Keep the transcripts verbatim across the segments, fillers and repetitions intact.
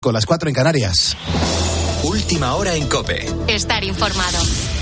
Con las cuatro en Canarias. Última hora en COPE. Estar informado.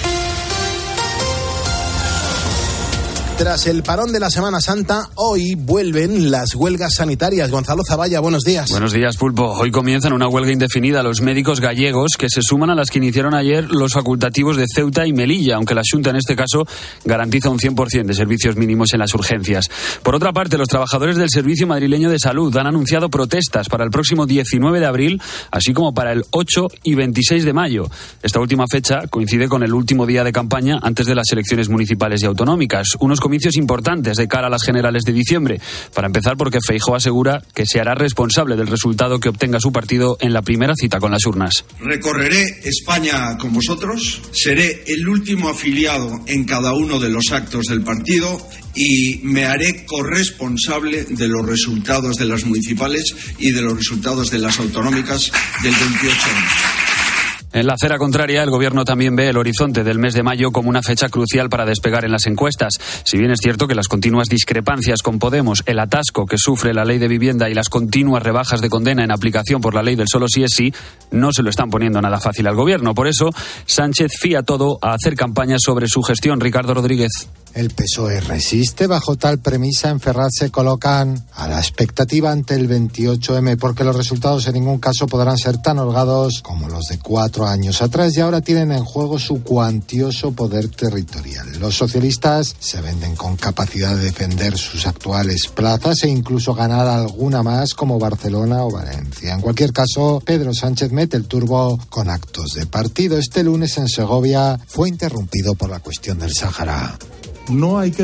Tras el parón de la Semana Santa, hoy vuelven las huelgas sanitarias. Gonzalo Zavalla, buenos días. Buenos días, Pulpo. Hoy comienzan una huelga indefinida los médicos gallegos que se suman a las que iniciaron ayer los facultativos de Ceuta y Melilla, aunque la Xunta en este caso garantiza un cien por ciento de servicios mínimos en las urgencias. Por otra parte, los trabajadores del Servicio Madrileño de Salud han anunciado protestas para el próximo diecinueve de abril, así como para el ocho y veintiséis de mayo. Esta última fecha coincide con el último día de campaña antes de las elecciones municipales y autonómicas. Unos comicios importantes de cara a las generales de diciembre. Para empezar, porque Feijóo asegura que se hará responsable del resultado que obtenga su partido en la primera cita con las urnas. Recorreré España con vosotros, seré el último afiliado en cada uno de los actos del partido y me haré corresponsable de los resultados de las municipales y de los resultados de las autonómicas del veintiocho de mayo. En la acera contraria, el Gobierno también ve el horizonte del mes de mayo como una fecha crucial para despegar en las encuestas. Si bien es cierto que las continuas discrepancias con Podemos, el atasco que sufre la ley de vivienda y las continuas rebajas de condena en aplicación por la ley del solo sí es sí, no se lo están poniendo nada fácil al Gobierno. Por eso, Sánchez fía todo a hacer campaña sobre su gestión. Ricardo Rodríguez. El P S O E resiste. Bajo tal premisa, en Ferraz se colocan a la expectativa ante el veintiocho eme, porque los resultados en ningún caso podrán ser tan holgados como los de cuatro años atrás, y ahora tienen en juego su cuantioso poder territorial. Los socialistas se venden con capacidad de defender sus actuales plazas e incluso ganar alguna más, como Barcelona o Valencia. En cualquier caso, Pedro Sánchez mete el turbo con actos de partido. Este lunes en Segovia fue interrumpido por la cuestión del Sáhara. No hay que...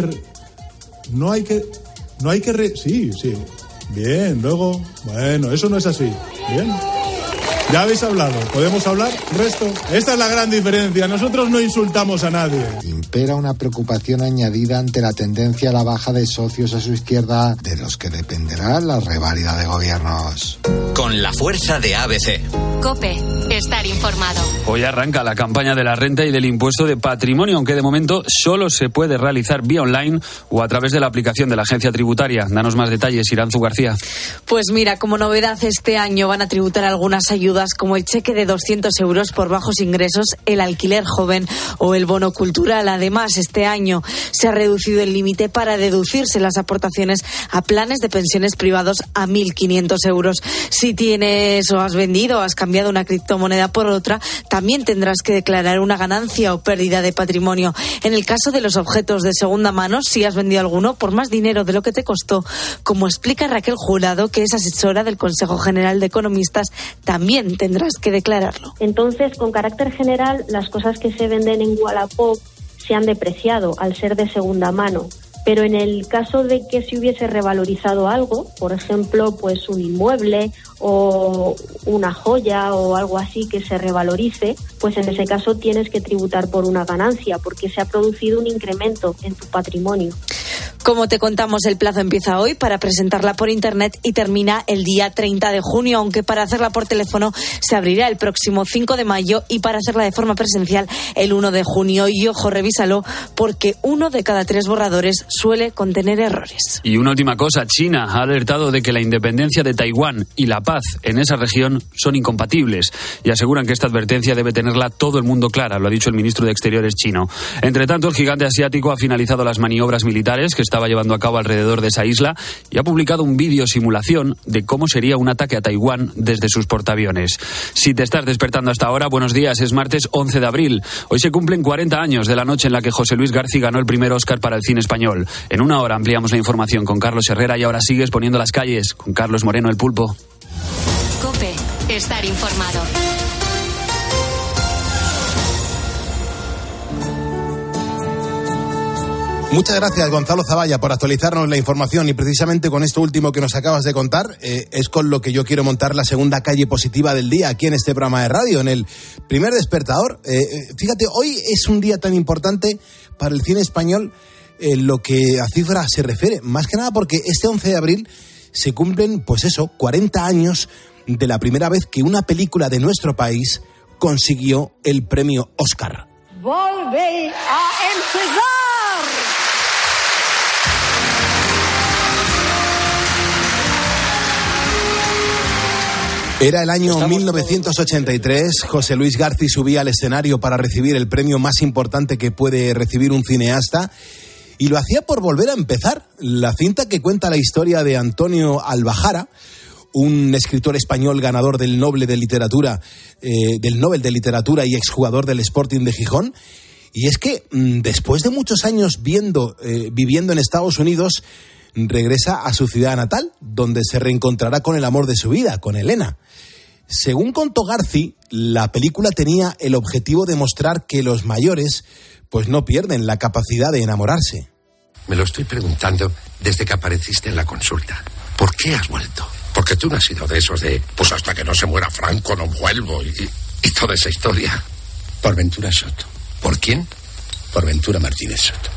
No hay que... No hay que... Re, sí, sí. Bien, luego... Bueno, eso no es así. Bien. Ya habéis hablado. ¿Podemos hablar? ¿Resto? Esta es la gran diferencia. Nosotros no insultamos a nadie. Impera una preocupación añadida ante la tendencia a la baja de socios a su izquierda, de los que dependerá la reválida de gobiernos. Con la fuerza de A B C. COPE. Estar informado. Hoy arranca la campaña de la renta y del impuesto de patrimonio, aunque de momento solo se puede realizar vía online o a través de la aplicación de la agencia tributaria. Danos más detalles, Iranzu García. Pues mira, como novedad este año van a tributar algunas ayudas como el cheque de doscientos euros por bajos ingresos, el alquiler joven o el bono cultural. Además, este año se ha reducido el límite para deducirse las aportaciones a planes de pensiones privados a mil quinientos euros. Si tienes o has vendido o has cambiado una criptomoneda por otra, también tendrás que declarar una ganancia o pérdida de patrimonio. En el caso de los objetos de segunda mano, si has vendido alguno por más dinero de lo que te costó, como explica Raquel Jurado, que es asesora del Consejo General de Economistas, también tendrás que declararlo. Entonces, con carácter general, las cosas que se venden en Wallapop se han depreciado al ser de segunda mano. Pero en el caso de que se hubiese revalorizado algo, por ejemplo, pues un inmueble o una joya o algo así que se revalorice, pues en ese caso tienes que tributar por una ganancia porque se ha producido un incremento en tu patrimonio. Como te contamos, el plazo empieza hoy para presentarla por internet y termina el día treinta de junio, aunque para hacerla por teléfono se abrirá el próximo cinco de mayo y para hacerla de forma presencial el uno de junio. Y ojo, revísalo, porque uno de cada tres borradores suele contener errores. Y una última cosa, China ha alertado de que la independencia de Taiwán y la paz en esa región son incompatibles y aseguran que esta advertencia debe tenerla todo el mundo clara, lo ha dicho el ministro de Exteriores chino. Entre tanto, el gigante asiático ha finalizado las maniobras militares que estaba llevando a cabo alrededor de esa isla y ha publicado un vídeo simulación de cómo sería un ataque a Taiwán desde sus portaaviones. Si te estás despertando hasta ahora, buenos días, es martes once de abril. Hoy se cumplen cuarenta años de la noche en la que José Luis García ganó el primer Oscar para el cine español. En una hora ampliamos la información con Carlos Herrera y ahora sigues poniendo las calles con Carlos Moreno, el Pulpo. COPE. Estar informado. Muchas gracias, Gonzalo Zavalla, por actualizarnos la información, y precisamente con esto último que nos acabas de contar eh, es con lo que yo quiero montar la segunda calle positiva del día aquí en este programa de radio, en el primer despertador. Eh, fíjate, hoy es un día tan importante para el cine español en lo que a cifras se refiere, más que nada porque este once de abril se cumplen, pues eso, cuarenta años de la primera vez que una película de nuestro país consiguió el premio Oscar. Volve a empezar. Era el año mil novecientos ochenta y tres, José Luis García subía al escenario para recibir el premio más importante que puede recibir un cineasta, y lo hacía por Volver a empezar, la cinta que cuenta la historia de Antonio Albajara, un escritor español ganador del Nobel de Literatura, eh, del Nobel de Literatura y exjugador del Sporting de Gijón. Y es que mmm, después de muchos años viendo, eh, viviendo en Estados Unidos, regresa a su ciudad natal, donde se reencontrará con el amor de su vida, con Elena. Según contó García, la película tenía el objetivo de mostrar que los mayores pues no pierden la capacidad de enamorarse. Me lo estoy preguntando desde que apareciste en la consulta. ¿Por qué has vuelto? Porque tú no has sido de esos de, pues hasta que no se muera Franco no vuelvo, y, y toda esa historia. Por Ventura Soto. ¿Por quién? Por Ventura Martínez Soto.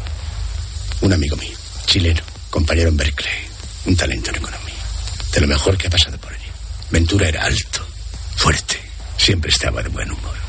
Un amigo mío, chileno, compañero en Berkeley, un talento en economía. De lo mejor que ha pasado por allí. Ventura era alto, fuerte, siempre estaba de buen humor.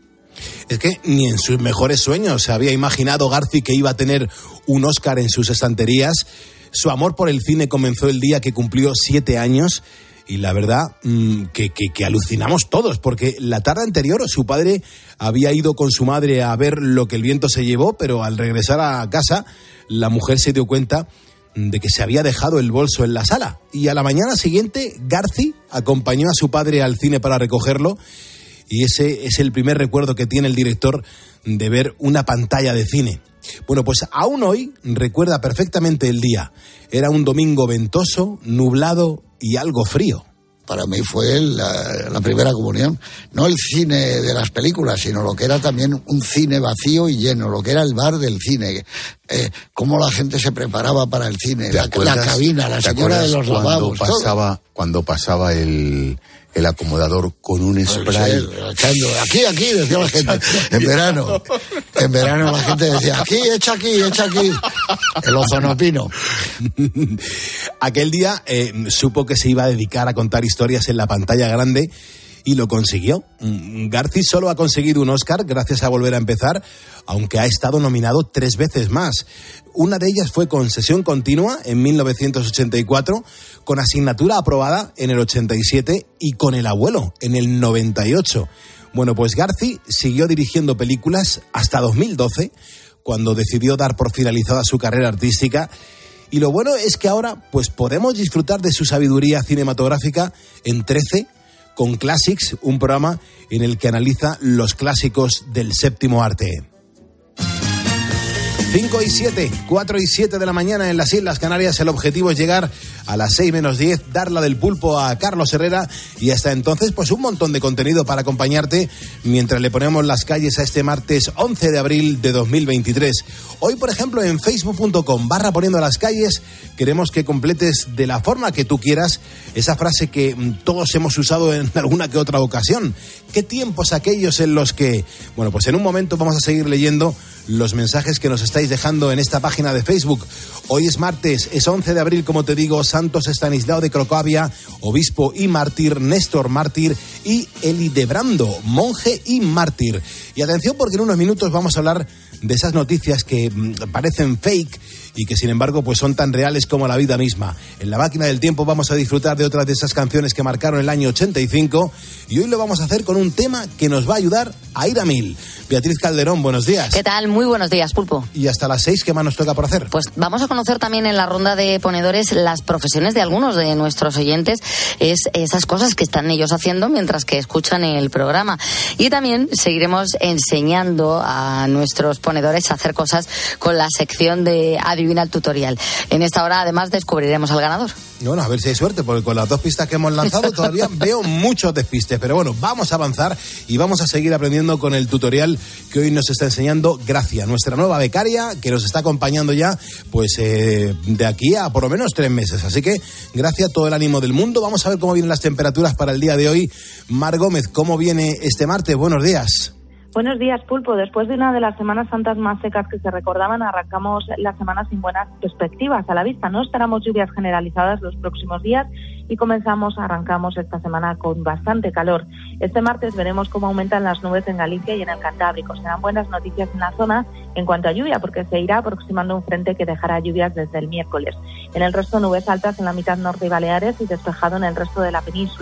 Es que ni en sus mejores sueños se había imaginado García que iba a tener un Oscar en sus estanterías. Su amor por el cine comenzó el día que cumplió siete años y la verdad mmm, que, que, que alucinamos todos, porque la tarde anterior su padre había ido con su madre a ver Lo que el viento se llevó, pero al regresar a casa la mujer se dio cuenta de que se había dejado el bolso en la sala, y a la mañana siguiente García acompañó a su padre al cine para recogerlo, y ese es el primer recuerdo que tiene el director de ver una pantalla de cine. Bueno, pues aún hoy recuerda perfectamente el día. Era un domingo ventoso, nublado y algo frío. Para mí fue la, la primera comunión. No el cine de las películas, sino lo que era también un cine vacío y lleno, lo que era el bar del cine. Eh, cómo la gente se preparaba para el cine, la, la cabina, la señora de los lavabos. Cuando pasaba, cuando pasaba el... el acomodador con un spray. Echando, aquí, aquí, decía la gente. En verano, en verano la gente decía, aquí, echa aquí, echa aquí. El ozonopino. Aquel día eh, supo que se iba a dedicar a contar historias en la pantalla grande y lo consiguió. García solo ha conseguido un Oscar gracias a Volver a empezar, aunque ha estado nominado tres veces más. Una de ellas fue con Sesión continua en mil novecientos ochenta y cuatro, con Asignatura aprobada en el ochenta y siete y con El abuelo en el noventa y ocho. Bueno, pues García siguió dirigiendo películas hasta dos mil doce, cuando decidió dar por finalizada su carrera artística. Y lo bueno es que ahora pues podemos disfrutar de su sabiduría cinematográfica en trece, con Classics, un programa en el que analiza los clásicos del séptimo arte. cinco y siete, cuatro y siete de la mañana en las Islas Canarias. El objetivo es llegar a las seis menos diez, dar la del pulpo a Carlos Herrera, y hasta entonces pues un montón de contenido para acompañarte mientras le ponemos las calles a este martes once de abril de dos mil veintitrés. Hoy, por ejemplo, en facebook punto com barra poniendo las calles, queremos que completes de la forma que tú quieras esa frase que todos hemos usado en alguna que otra ocasión. ¿Qué tiempos aquellos en los que...? Bueno, pues en un momento vamos a seguir leyendo los mensajes que nos estáis dejando en esta página de Facebook. Hoy es martes, es once de abril, como te digo. Santos Estanislao de Cracovia, obispo y mártir; Néstor, mártir; y Elidebrando, monje y mártir. Y atención, porque en unos minutos vamos a hablar de esas noticias que mmm, parecen fake y que sin embargo pues son tan reales como la vida misma. En la máquina del tiempo vamos a disfrutar de otras de esas canciones que marcaron el año ochenta y cinco, y hoy lo vamos a hacer con un tema que nos va a ayudar a ir a mil. Beatriz Calderón, buenos días. ¿Qué tal? Muy buenos días, Pulpo. Y hasta las seis, ¿qué más nos toca por hacer? Pues vamos a conocer también en la ronda de ponedores las profesiones de algunos de nuestros oyentes, es esas cosas que están ellos haciendo mientras que escuchan el programa. Y también seguiremos enseñando a nuestros ponedores a hacer cosas con la sección de Adivina el tutorial. En esta hora además descubriremos al ganador. Bueno, a ver si hay suerte, porque con las dos pistas que hemos lanzado todavía veo muchos despistes. Pero bueno, vamos a avanzar y vamos a seguir aprendiendo con el tutorial que hoy nos está enseñando Gracia, nuestra nueva becaria, que nos está acompañando ya pues eh, de aquí a por lo menos tres meses. Así que Gracia, todo el ánimo del mundo. Vamos a ver cómo vienen las temperaturas para el día de hoy. Mar Gómez, ¿cómo viene este martes? Buenos días. Buenos días, Pulpo. Después de una de las Semanas Santas más secas que se recordaban, arrancamos la semana sin buenas perspectivas a la vista. No esperamos lluvias generalizadas los próximos días y comenzamos, arrancamos esta semana con bastante calor. Este martes veremos cómo aumentan las nubes en Galicia y en el Cantábrico. Serán buenas noticias en la zona en cuanto a lluvia, porque se irá aproximando un frente que dejará lluvias desde el miércoles. En el resto, nubes altas en la mitad norte y Baleares y despejado en el resto de la península.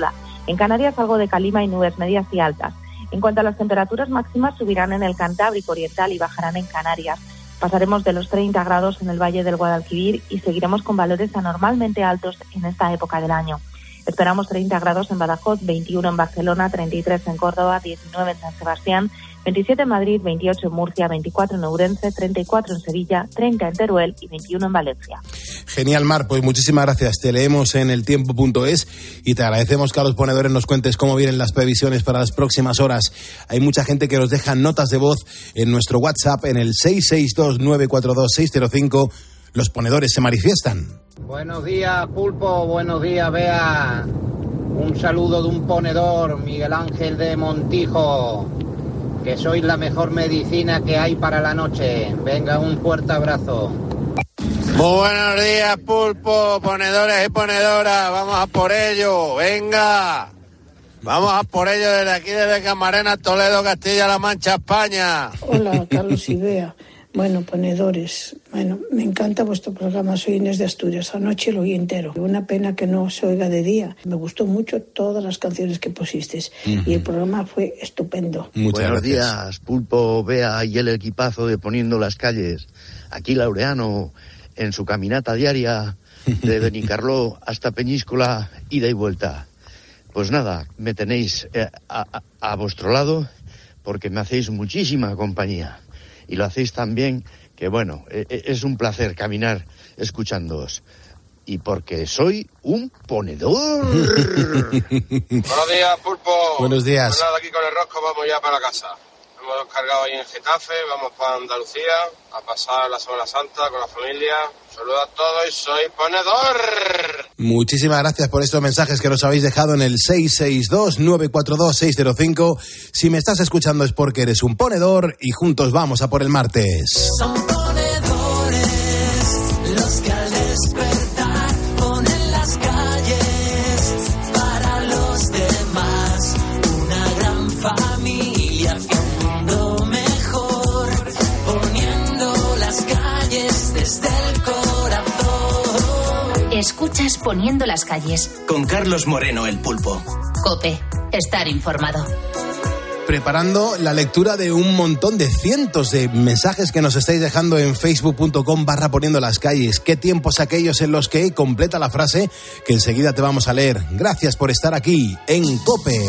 En Canarias algo de calima y nubes medias y altas. En cuanto a las temperaturas máximas, subirán en el Cantábrico Oriental y bajarán en Canarias. Pasaremos de los treinta grados en el Valle del Guadalquivir y seguiremos con valores anormalmente altos en esta época del año. Esperamos treinta grados en Badajoz, veintiuno en Barcelona, treinta y tres en Córdoba, diecinueve en San Sebastián, veintisiete en Madrid, veintiocho en Murcia, veinticuatro en Ourense, treinta y cuatro en Sevilla, treinta en Teruel y veintiuno en Valencia. Genial, Mar, pues muchísimas gracias. Te leemos en el tiempo punto es y te agradecemos que a los ponedores nos cuentes cómo vienen las previsiones para las próximas horas. Hay mucha gente que nos deja notas de voz en nuestro WhatsApp en el seis seis dos nueve cuatro dos seis cero cinco. Los ponedores se manifiestan. Buenos días, Pulpo. Buenos días, Bea. Un saludo de un ponedor, Miguel Ángel de Montijo. Que sois la mejor medicina que hay para la noche. Venga, un fuerte abrazo. Muy buenos días, Pulpo, ponedores y ponedoras. Vamos a por ello. Venga. Vamos a por ello desde aquí, desde Camarena, Toledo, Castilla-La Mancha, España. Hola, Carlos y Bea. Bueno, ponedores, bueno, me encanta vuestro programa, soy Inés de Asturias, anoche lo oí entero. Una pena que no se oiga de día. Me gustó mucho todas las canciones que pusisteis uh-huh. y el programa fue estupendo. Muchas Buenos gracias. días, Pulpo, Bea y el equipazo de Poniendo las Calles. Aquí Laureano, en su caminata diaria de Benicarló hasta Peñíscola, ida y vuelta. Pues nada, me tenéis eh, a, a, a vuestro lado porque me hacéis muchísima compañía. Y lo hacéis tan bien que, bueno, es un placer caminar escuchándoos. Y porque soy un ponedor. Buenos días, Pulpo. Buenos días. Pues nada, aquí con el rosco vamos ya para casa. Hemos cargado ahí en Getafe, vamos para Andalucía a pasar la Semana Santa con la familia. Saludos a todos y soy ponedor. Muchísimas gracias por estos mensajes que nos habéis dejado en el seis seis dos nueve cuatro dos seis cero cinco. Si me estás escuchando es porque eres un ponedor y juntos vamos a por el martes. Son ponedores los que al despertar ponen las calles para los demás. Una gran familia hacia un mundo mejor, poniendo las calles desde el corazón. Escuchas Poniendo las Calles. Con Carlos Moreno, el Pulpo. COPE. Estar informado. Preparando la lectura de un montón de cientos de mensajes que nos estáis dejando en facebook punto com barra Poniendo las Calles. ¿Qué tiempos aquellos en los que completa la frase que enseguida te vamos a leer? Gracias por estar aquí en COPE.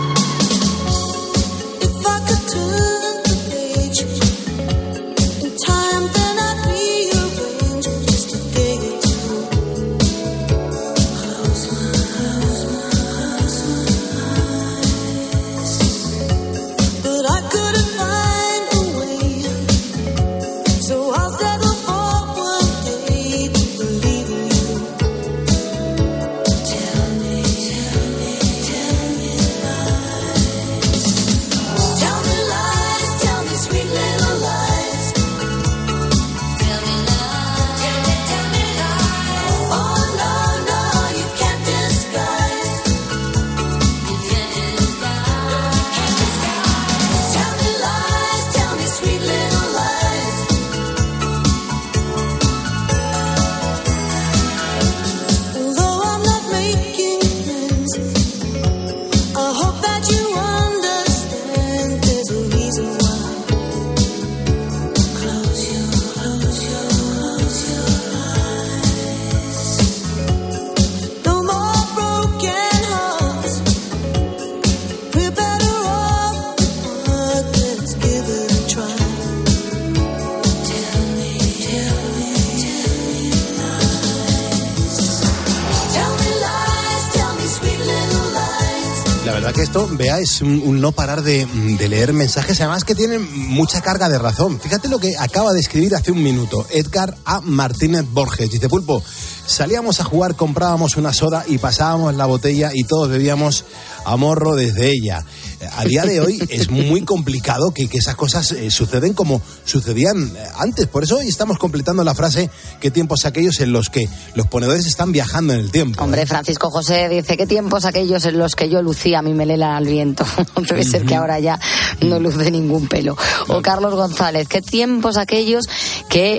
Que esto, Bea, es un, un no parar de, de leer mensajes, además que tienen mucha carga de razón. Fíjate lo que acaba de escribir hace un minuto Edgar A. Martínez Borges. Dice: Pulpo, salíamos a jugar, comprábamos una soda y pasábamos la botella y todos bebíamos a morro desde ella. A día de hoy es muy complicado que, que esas cosas eh, suceden como sucedían antes. Por eso hoy estamos completando la frase: ¿qué tiempos aquellos en los que los ponedores están viajando en el tiempo? Hombre, Francisco José dice: ¿qué tiempos aquellos en los que yo lucía mi melena al viento? Debe uh-huh. ser que ahora ya no luce ningún pelo. O Carlos González, qué tiempos aquellos que,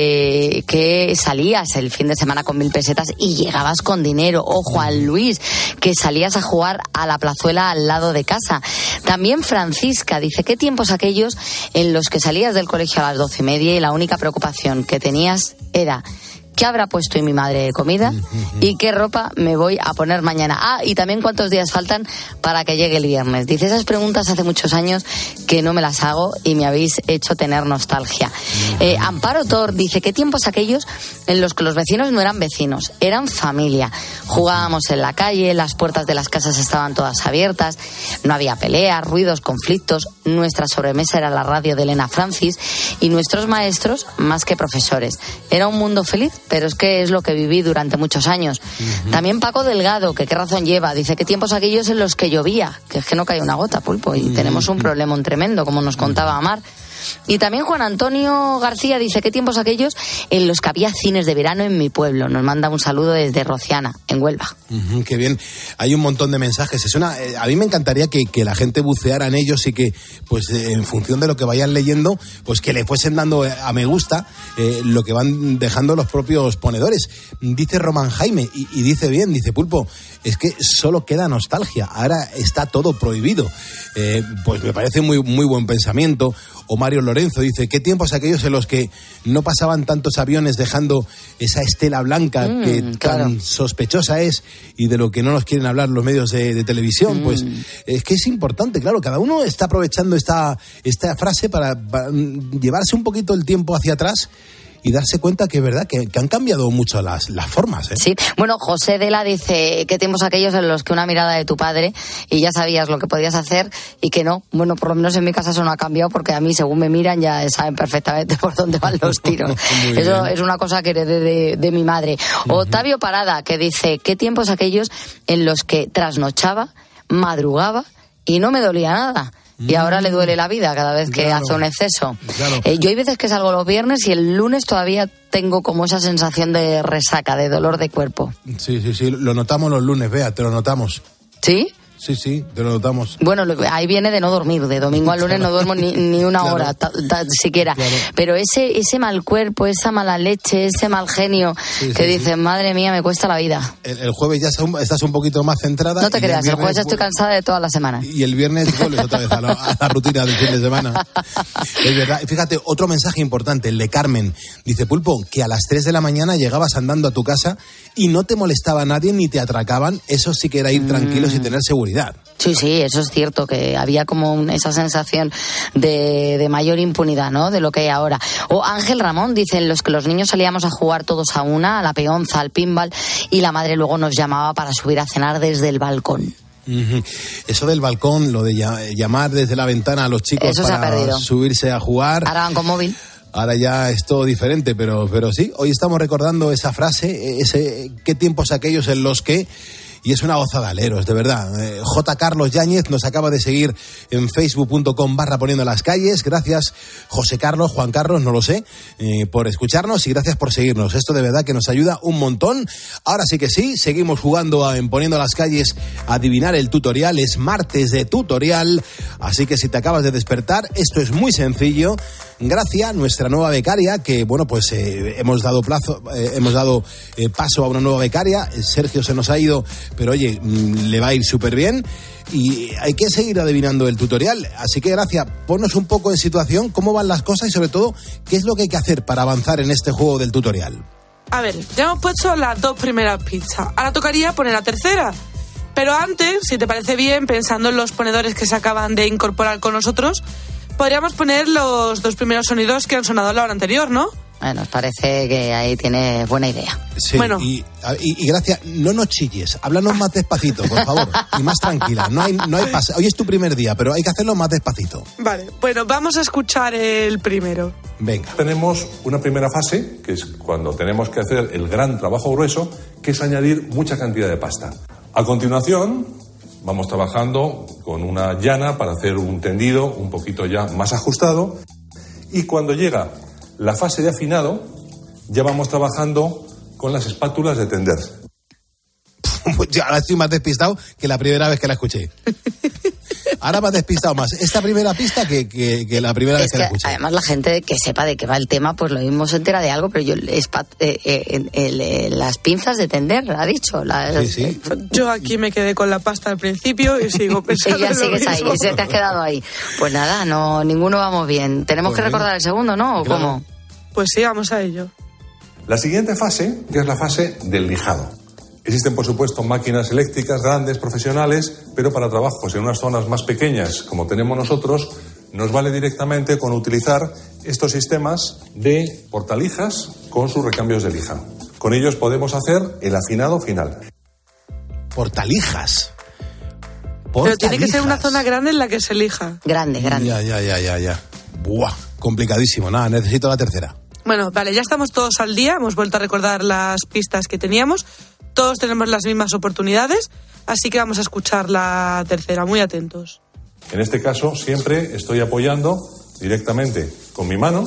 eh, que salías el fin de semana con mil pesetas y llegabas con dinero. O Juan Luis, que salías a jugar a la plazuela al lado de casa. También Francisca dice, qué tiempos aquellos en los que salías del colegio a las doce y media y la única preocupación que tenías era ¿qué habrá puesto hoy mi madre de comida? ¿Y qué ropa me voy a poner mañana? Ah, y también cuántos días faltan para que llegue el viernes. Dice, esas preguntas hace muchos años que no me las hago y me habéis hecho tener nostalgia. Eh, Amparo Tor dice, ¿qué tiempos aquellos en los que los vecinos no eran vecinos, eran familia? Jugábamos en la calle, las puertas de las casas estaban todas abiertas, no había peleas, ruidos, conflictos. Nuestra sobremesa era la radio de Elena Francis y nuestros maestros más que profesores. Era un mundo feliz, pero es que es lo que viví durante muchos años. Uh-huh. También Paco Delgado, que qué razón lleva, dice que tiempos aquellos en los que llovía, que es que no cae una gota, Pulpo, y uh-huh. tenemos un problemón tremendo, como nos contaba Amar. Y también Juan Antonio García dice, qué tiempos aquellos en los que había cines de verano en mi pueblo. Nos manda un saludo desde Rociana, en Huelva. Uh-huh, qué bien. Hay un montón de mensajes. Es una, eh, a mí me encantaría que, que la gente buceara en ellos y que, pues, eh, en función de lo que vayan leyendo, pues que le fuesen dando a me gusta eh, lo que van dejando los propios ponedores. Dice Román Jaime, y, y dice bien, dice Pulpo, es que solo queda nostalgia. Ahora está todo prohibido. Eh, pues me parece muy, muy buen pensamiento. O Mario Lorenzo dice, ¿qué tiempos aquellos en los que no pasaban tantos aviones dejando esa estela blanca mm, que claro. tan sospechosa es y de lo que no nos quieren hablar los medios de, de televisión? Mm. Pues es que es importante, claro, cada uno está aprovechando esta, esta frase para, para llevarse un poquito el tiempo hacia atrás y darse cuenta que es verdad que, que han cambiado mucho las, las formas, ¿eh? Sí, bueno, José Dela dice, qué tiempos aquellos en los que una mirada de tu padre y ya sabías lo que podías hacer y que no. Bueno, por lo menos en mi casa eso no ha cambiado porque a mí, según me miran, ya saben perfectamente por dónde van los tiros. Eso es una cosa que heredé de, de mi madre. Uh-huh. Octavio Parada, que dice, qué tiempos aquellos en los que trasnochaba, madrugaba y no me dolía nada. Y ahora le duele la vida cada vez que claro, hace un exceso. Claro. Eh, yo hay veces que salgo los viernes y el lunes todavía tengo como esa sensación de resaca, de dolor de cuerpo. Sí, sí, sí, lo notamos los lunes, Bea, te lo notamos. ¿Sí? Sí, sí, te lo notamos. Bueno, ahí viene de no dormir, de domingo a lunes no duermo ni, ni una claro. hora, ta, ta, siquiera. Claro. Pero ese ese mal cuerpo, esa mala leche, ese mal genio, sí, que sí, dices, sí. madre mía, me cuesta la vida. El, el jueves ya estás un poquito más centrada. No te creas, el, el jueves ya estoy cansada de toda la semana. Y el viernes vuelves otra vez a la, a la rutina del fin de semana. Es verdad. Fíjate, otro mensaje importante, el de Carmen. Dice, Pulpo, que a las tres de la mañana llegabas andando a tu casa y no te molestaba nadie ni te atracaban. Eso sí que era ir mm. tranquilos y tener seguridad. Sí, sí, eso es cierto, que había como esa sensación de, de mayor impunidad, ¿no?, de lo que hay ahora. O Ángel Ramón dice, en los que los niños salíamos a jugar todos a una, a la peonza, al pinball, y la madre luego nos llamaba para subir a cenar desde el balcón. Uh-huh. Eso del balcón, lo de llamar desde la ventana a los chicos eso para subirse a jugar. Ahora van con móvil. Ahora ya es todo diferente, pero, pero sí, hoy estamos recordando esa frase, ese qué tiempos aquellos en los que... Y es una gozada, aleros, de verdad. Eh, J. Carlos Yáñez nos acaba de seguir en facebook punto com barra poniendo las calles. Gracias, José Carlos, Juan Carlos, no lo sé, eh, por escucharnos y gracias por seguirnos. Esto de verdad que nos ayuda un montón. Ahora sí que sí, seguimos jugando a, en Poniendo las Calles a adivinar el tutorial. Es martes de tutorial, así que si te acabas de despertar, esto es muy sencillo. Gracia, nuestra nueva becaria, que bueno, pues eh, hemos dado plazo, eh, hemos dado eh, paso a una nueva becaria. Sergio se nos ha ido, pero oye, mmm, le va a ir súper bien y hay que seguir adivinando el tutorial. Así que Gracia, ponnos un poco en situación, cómo van las cosas y sobre todo, qué es lo que hay que hacer para avanzar en este juego del tutorial. A ver, ya hemos puesto las dos primeras pistas, ahora tocaría poner la tercera. Pero antes, si te parece bien, pensando en los ponedores que se acaban de incorporar con nosotros, podríamos poner los dos primeros sonidos que han sonado en la hora anterior, ¿no? Bueno, nos parece que ahí tienes buena idea. Sí, bueno. y, y, y Gracia, no nos chilles, háblanos más despacito, por favor, y más tranquila. No hay, no hay pas- Hoy es tu primer día, pero hay que hacerlo más despacito. Vale, bueno, vamos a escuchar el primero. Venga. Tenemos una primera fase, que es cuando tenemos que hacer el gran trabajo grueso, que es añadir mucha cantidad de pasta. A continuación, vamos trabajando con una llana para hacer un tendido un poquito ya más ajustado. Y cuando llega la fase de afinado, ya vamos trabajando con las espátulas de tender. Ahora estoy más despistado que la primera vez que la escuché. Ahora me has despistado más. Esta primera pista que, que, que la primera es vez que, que la escuché. Además, la gente que sepa de qué va el tema, pues lo mismo se entera de algo, pero yo, es pa, eh, eh, el, eh, las pinzas de tender, ha dicho. Las, sí, sí. Yo aquí me quedé con la pasta al principio y sigo pensando. Y ya sigues ahí, y se te has quedado ahí. Pues nada, no, ninguno vamos bien. Tenemos Pues que bien. recordar el segundo, ¿no? ¿O Claro. cómo? Pues sí, vamos a ello. La siguiente fase, que es la fase del lijado. Existen, por supuesto, máquinas eléctricas grandes, profesionales, pero para trabajos en unas zonas más pequeñas, como tenemos nosotros, nos vale directamente con utilizar estos sistemas de portalijas con sus recambios de lija. Con ellos podemos hacer el afinado final. Portalijas. Pero tiene que ser una zona grande en la que se elija. Grande, grande. Ya, ya, ya, ya, ya. Buah, complicadísimo. Nada, necesito la tercera. Bueno, vale, ya estamos todos al día. Hemos vuelto a recordar las pistas que teníamos. Todos tenemos las mismas oportunidades, así que vamos a escuchar la tercera. Muy atentos. En este caso, siempre estoy apoyando directamente con mi mano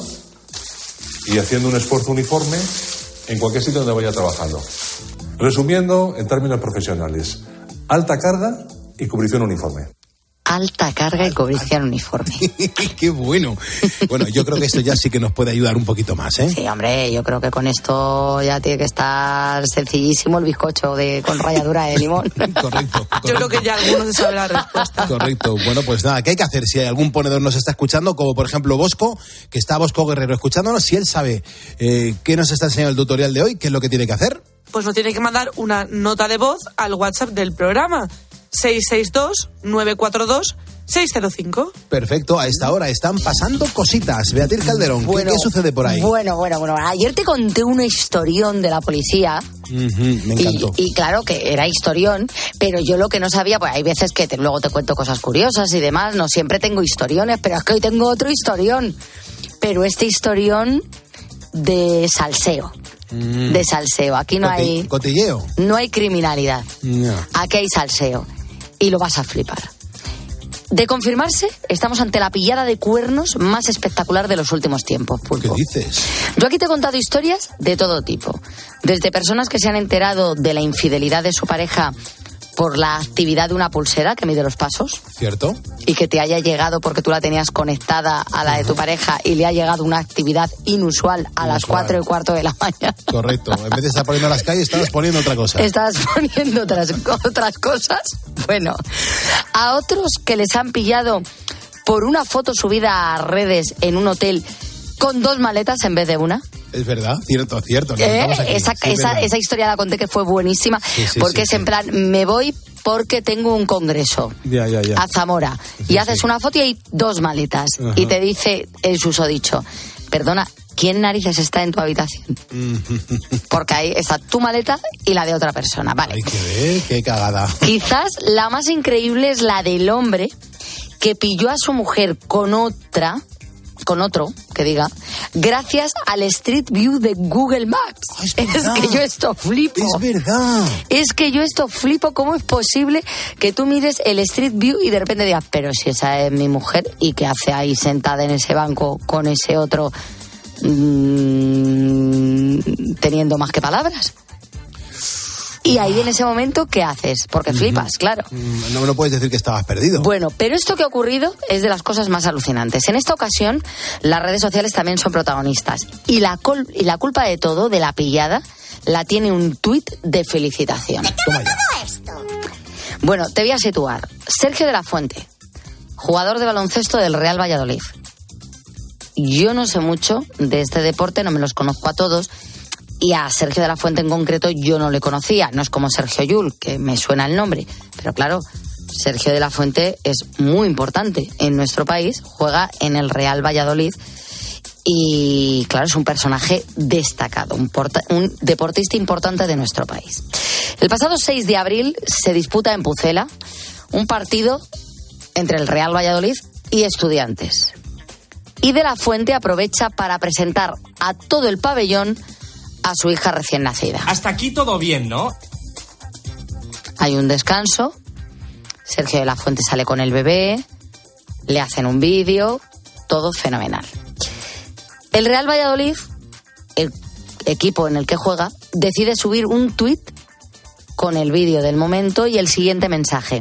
y haciendo un esfuerzo uniforme en cualquier sitio donde vaya trabajando. Resumiendo, en términos profesionales, alta carga y cubrición uniforme. Alta carga y cubrición uniforme. Qué bueno. Bueno, yo creo que esto ya sí que nos puede ayudar un poquito más, ¿eh? Sí, hombre, yo creo que con esto ya tiene que estar sencillísimo el bizcocho de con ralladura de limón. Correcto, correcto. Yo creo que ya algunos se saben la respuesta. Correcto. Bueno, pues nada, ¿qué hay que hacer? Si algún ponedor nos está escuchando, como por ejemplo Bosco, que está Bosco Guerrero escuchándonos, si él sabe eh, qué nos está enseñando el tutorial de hoy, ¿qué es lo que tiene que hacer? Pues nos tiene que mandar una nota de voz al WhatsApp del programa. seis seis dos, nueve cuatro dos, seis cero cinco. Perfecto, a esta hora están pasando cositas. Beatriz Calderón, Bueno, ¿qué, ¿qué sucede por ahí? Bueno, bueno, bueno. Ayer te conté una historión de la policía. Uh-huh, me encantó. Y, y claro que era historión, pero yo lo que no sabía, pues hay veces que te, luego te cuento cosas curiosas y demás. No siempre tengo historiones, pero es que hoy tengo otro historión. Pero este historión de salseo. Mm. De salseo. Aquí no Cote- hay... Cotilleo. No hay criminalidad. No. Aquí hay salseo. Y lo vas a flipar. De confirmarse, estamos ante la pillada de cuernos más espectacular de los últimos tiempos, Pulpo. ¿Qué dices? Yo aquí te he contado historias de todo tipo. Desde personas que se han enterado de la infidelidad de su pareja por la actividad de una pulsera que mide los pasos ¿Cierto? y que te haya llegado porque tú la tenías conectada a la de tu pareja y le ha llegado una actividad inusual a las cuatro y cuarto de la mañana. Correcto. En vez de estar poniendo las calles, estabas poniendo otra cosa. Estás poniendo otras, otras cosas. Bueno, a otros que les han pillado por una foto subida a redes en un hotel con dos maletas en vez de una. Es verdad, cierto, cierto. nos Eh, estamos aquí. esa, Sí, es esa, verdad. esa historia la conté que fue buenísima, Sí, sí, porque sí, es sí. en plan, me voy porque tengo un congreso Ya, ya, ya. a Zamora y haces una foto y hay dos maletas Ajá. y te dice el susodicho, perdona, ¿quién narices está en tu habitación? Porque ahí está tu maleta y la de otra persona, vale. Hay que ver, qué cagada. Quizás la más increíble es la del hombre que pilló a su mujer con otra, con otro, que diga, gracias al Street View de Google Maps. Ah, es es verdad. que yo esto flipo. Es verdad. Es que yo esto flipo. ¿Cómo es posible que tú mires el Street View y de repente digas, pero si esa es mi mujer y qué hace ahí sentada en ese banco con ese otro mmm, teniendo más que palabras? Y ahí en ese momento, ¿qué haces? Porque flipas, claro. Mm, No, no puedes decir que estabas perdido. Bueno, pero esto que ha ocurrido es de las cosas más alucinantes. En esta ocasión, las redes sociales también son protagonistas. Y la, col- y la culpa de todo, de la pillada, la tiene un tuit de felicitación. Toma ya. Bueno, te voy a situar. Sergio de la Fuente, jugador de baloncesto del Real Valladolid. Yo no sé mucho de este deporte, no me los conozco a todos. Y a Sergio de la Fuente en concreto yo no le conocía. No es como Sergio Llull, que me suena el nombre. Pero claro, Sergio de la Fuente es muy importante en nuestro país. Juega en el Real Valladolid. Y claro, es un personaje destacado, un, porta- un deportista importante de nuestro país. El pasado seis de abril se disputa en Pucela un partido entre el Real Valladolid y Estudiantes. Y de la Fuente aprovecha para presentar a todo el pabellón a su hija recién nacida. Hasta aquí todo bien, ¿no? Hay un descanso, Sergio de la Fuente sale con el bebé, le hacen un vídeo, todo fenomenal. El Real Valladolid, el equipo en el que juega, decide subir un tuit con el vídeo del momento y el siguiente mensaje.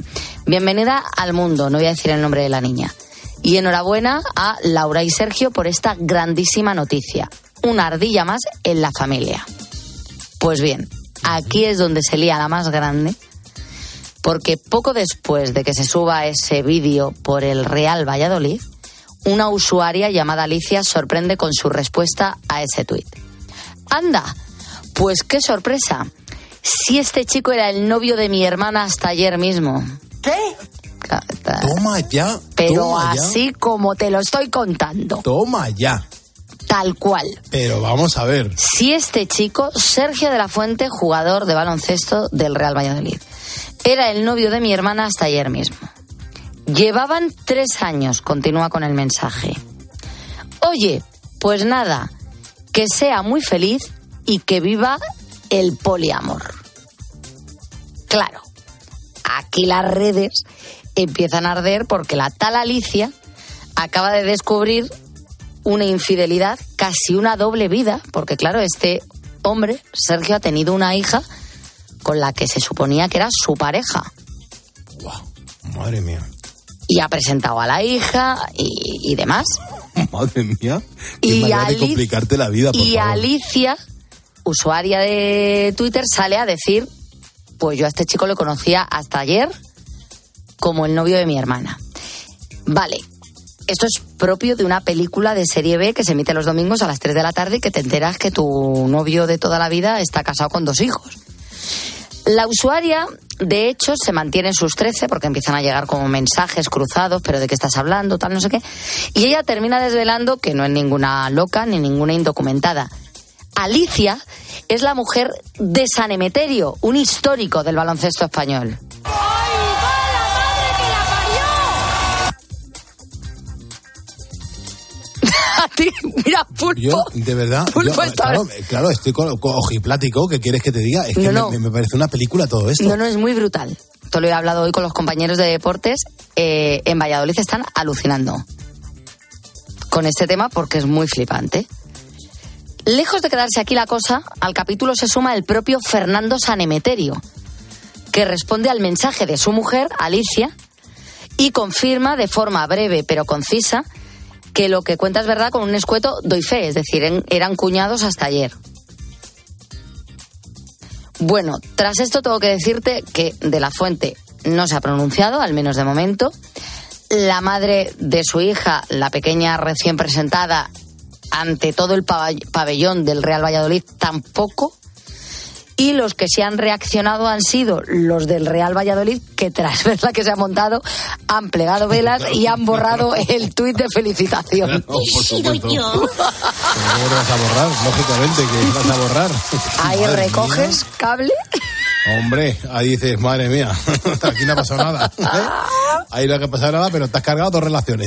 Bienvenida al mundo, no voy a decir el nombre de la niña. Y enhorabuena a Laura y Sergio por esta grandísima noticia. Una ardilla más en la familia. Pues bien, aquí es donde se lía la más grande, porque poco después de que se suba ese vídeo por el Real Valladolid, una usuaria llamada Alicia sorprende con su respuesta a ese tuit. ¡Anda! Pues qué sorpresa. Si este chico era el novio de mi hermana hasta ayer mismo. ¿Qué? Toma ya. Pero toma así ya. como te lo estoy contando. Toma ya. Tal cual. Pero vamos a ver. Si este chico, Sergio de la Fuente, jugador de baloncesto del Real Valladolid, era el novio de mi hermana hasta ayer mismo. Llevaban tres años, continúa con el mensaje. Oye, pues nada, que sea muy feliz y que viva el poliamor. Claro, aquí las redes empiezan a arder porque la tal Alicia acaba de descubrir una infidelidad, casi una doble vida, porque claro, este hombre, Sergio, ha tenido una hija con la que se suponía que era su pareja. Wow, madre mía. Y ha presentado a la hija y, y demás. Madre mía. Qué Y manera de Ali- complicarte la vida, por Y favor. Alicia, usuaria de Twitter, sale a decir, pues yo a este chico lo conocía hasta ayer como el novio de mi hermana. Vale, esto es propio de una película de serie B que se emite los domingos a las tres de la tarde y que te enteras que tu novio de toda la vida está casado con dos hijos. La usuaria, de hecho, se mantiene en sus trece porque empiezan a llegar como mensajes cruzados, pero ¿de qué estás hablando? Tal, no sé qué. Y ella termina desvelando que no es ninguna loca ni ninguna indocumentada. Alicia es la mujer de San Emeterio, un histórico del baloncesto español. A ti, mira, Pulpo. Yo, de verdad, Pulpo yo, está- claro, claro, estoy con, con ojiplático, ¿qué quieres que te diga? Es que No, no. Me, me parece una película todo esto. No, no, es muy brutal. Esto lo he hablado hoy con los compañeros de deportes. Eh, en Valladolid están alucinando con este tema porque es muy flipante. Lejos de quedarse aquí la cosa, al capítulo se suma el propio Fernando San Emeterio, que responde al mensaje de su mujer, Alicia, y confirma de forma breve pero concisa que lo que cuenta es verdad con un escueto doy fe, es decir, en- eran cuñados hasta ayer. Bueno, tras esto tengo que decirte que de la Fuente no se ha pronunciado, al menos de momento. La madre de su hija, la pequeña recién presentada, ante todo el paba- pabellón del Real Valladolid, tampoco. Y los que se han reaccionado han sido los del Real Valladolid, que tras ver la que se ha montado han plegado velas y han borrado el tuit de felicitación. No, por supuesto. ¿Cómo lo vas a borrar? Lógicamente que vas a borrar. Ahí Madre recoges cable. mía. Hombre, ahí dices, madre mía, aquí no ha pasado nada. ¿eh? Ahí no ha pasado nada, pero te has cargado dos relaciones.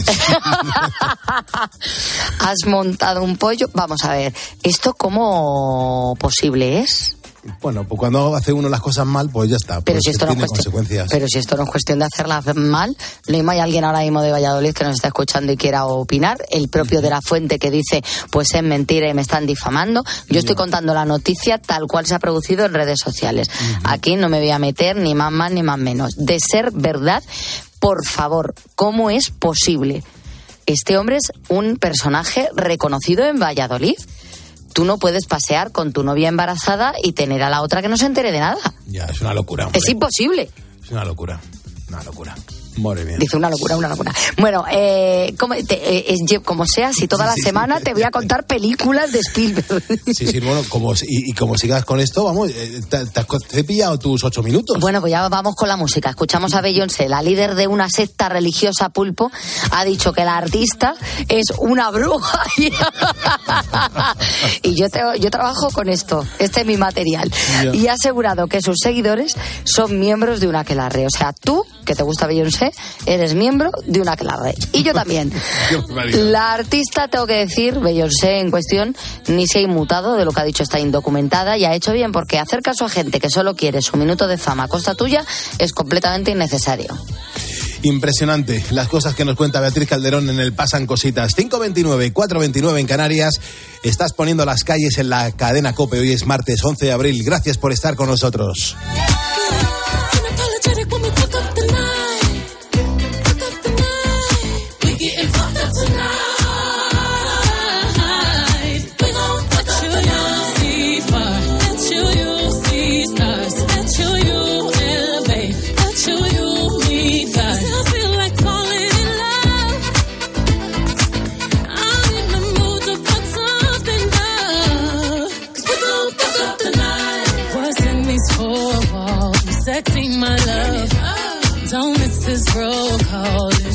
Has montado un pollo. Vamos a ver, ¿esto cómo posible es? Bueno, pues cuando hace uno las cosas mal, pues ya está. Pero pues si esto no es tiene cuestión, consecuencias. pero si esto no es cuestión de hacerlas mal, lo mismo hay alguien ahora mismo de Valladolid que nos está escuchando y quiera opinar, el propio de la Fuente que dice, pues es mentira y me están difamando. Yo estoy contando la noticia tal cual se ha producido en redes sociales. Aquí no me voy a meter ni más más ni más menos. De ser verdad, por favor, ¿cómo es posible? Este hombre es un personaje reconocido en Valladolid. Tú no puedes pasear con tu novia embarazada y tener a la otra que no se entere de nada. Ya, es una locura, hombre. Es imposible. Es una locura, una locura. Madre mía. Dice una locura, una locura. Bueno, eh, como, te- eh, eh, como sea, si toda la semana te voy a contar películas de Spielberg. Sí, sí, bueno, como, y, y como sigas con esto, vamos, eh, te, te has co- te he pillado tus ocho minutos. Bueno, pues ya vamos con la música. Escuchamos a Beyoncé, la líder de una secta religiosa, Pulpo, ha dicho que la artista es una bruja. Y yo, te- yo trabajo con esto, este es mi material. Ya. Y ha asegurado que sus seguidores son miembros de una aquelarre. O sea, tú, que te gusta Beyoncé, eres miembro de una aquelarre. Y yo también. La artista, tengo que decir, Beyoncé en cuestión, ni se ha inmutado de lo que ha dicho, está indocumentada y ha hecho bien, porque hacer caso a gente que solo quiere su minuto de fama a costa tuya es completamente innecesario. Impresionante las cosas que nos cuenta Beatriz Calderón en el Pasan Cositas. cinco veintinueve, cuatro veintinueve en Canarias. Estás poniendo las calles en la cadena COPE. Hoy es martes once de abril. Gracias por estar con nosotros. Unapologetic when we fuck up the night.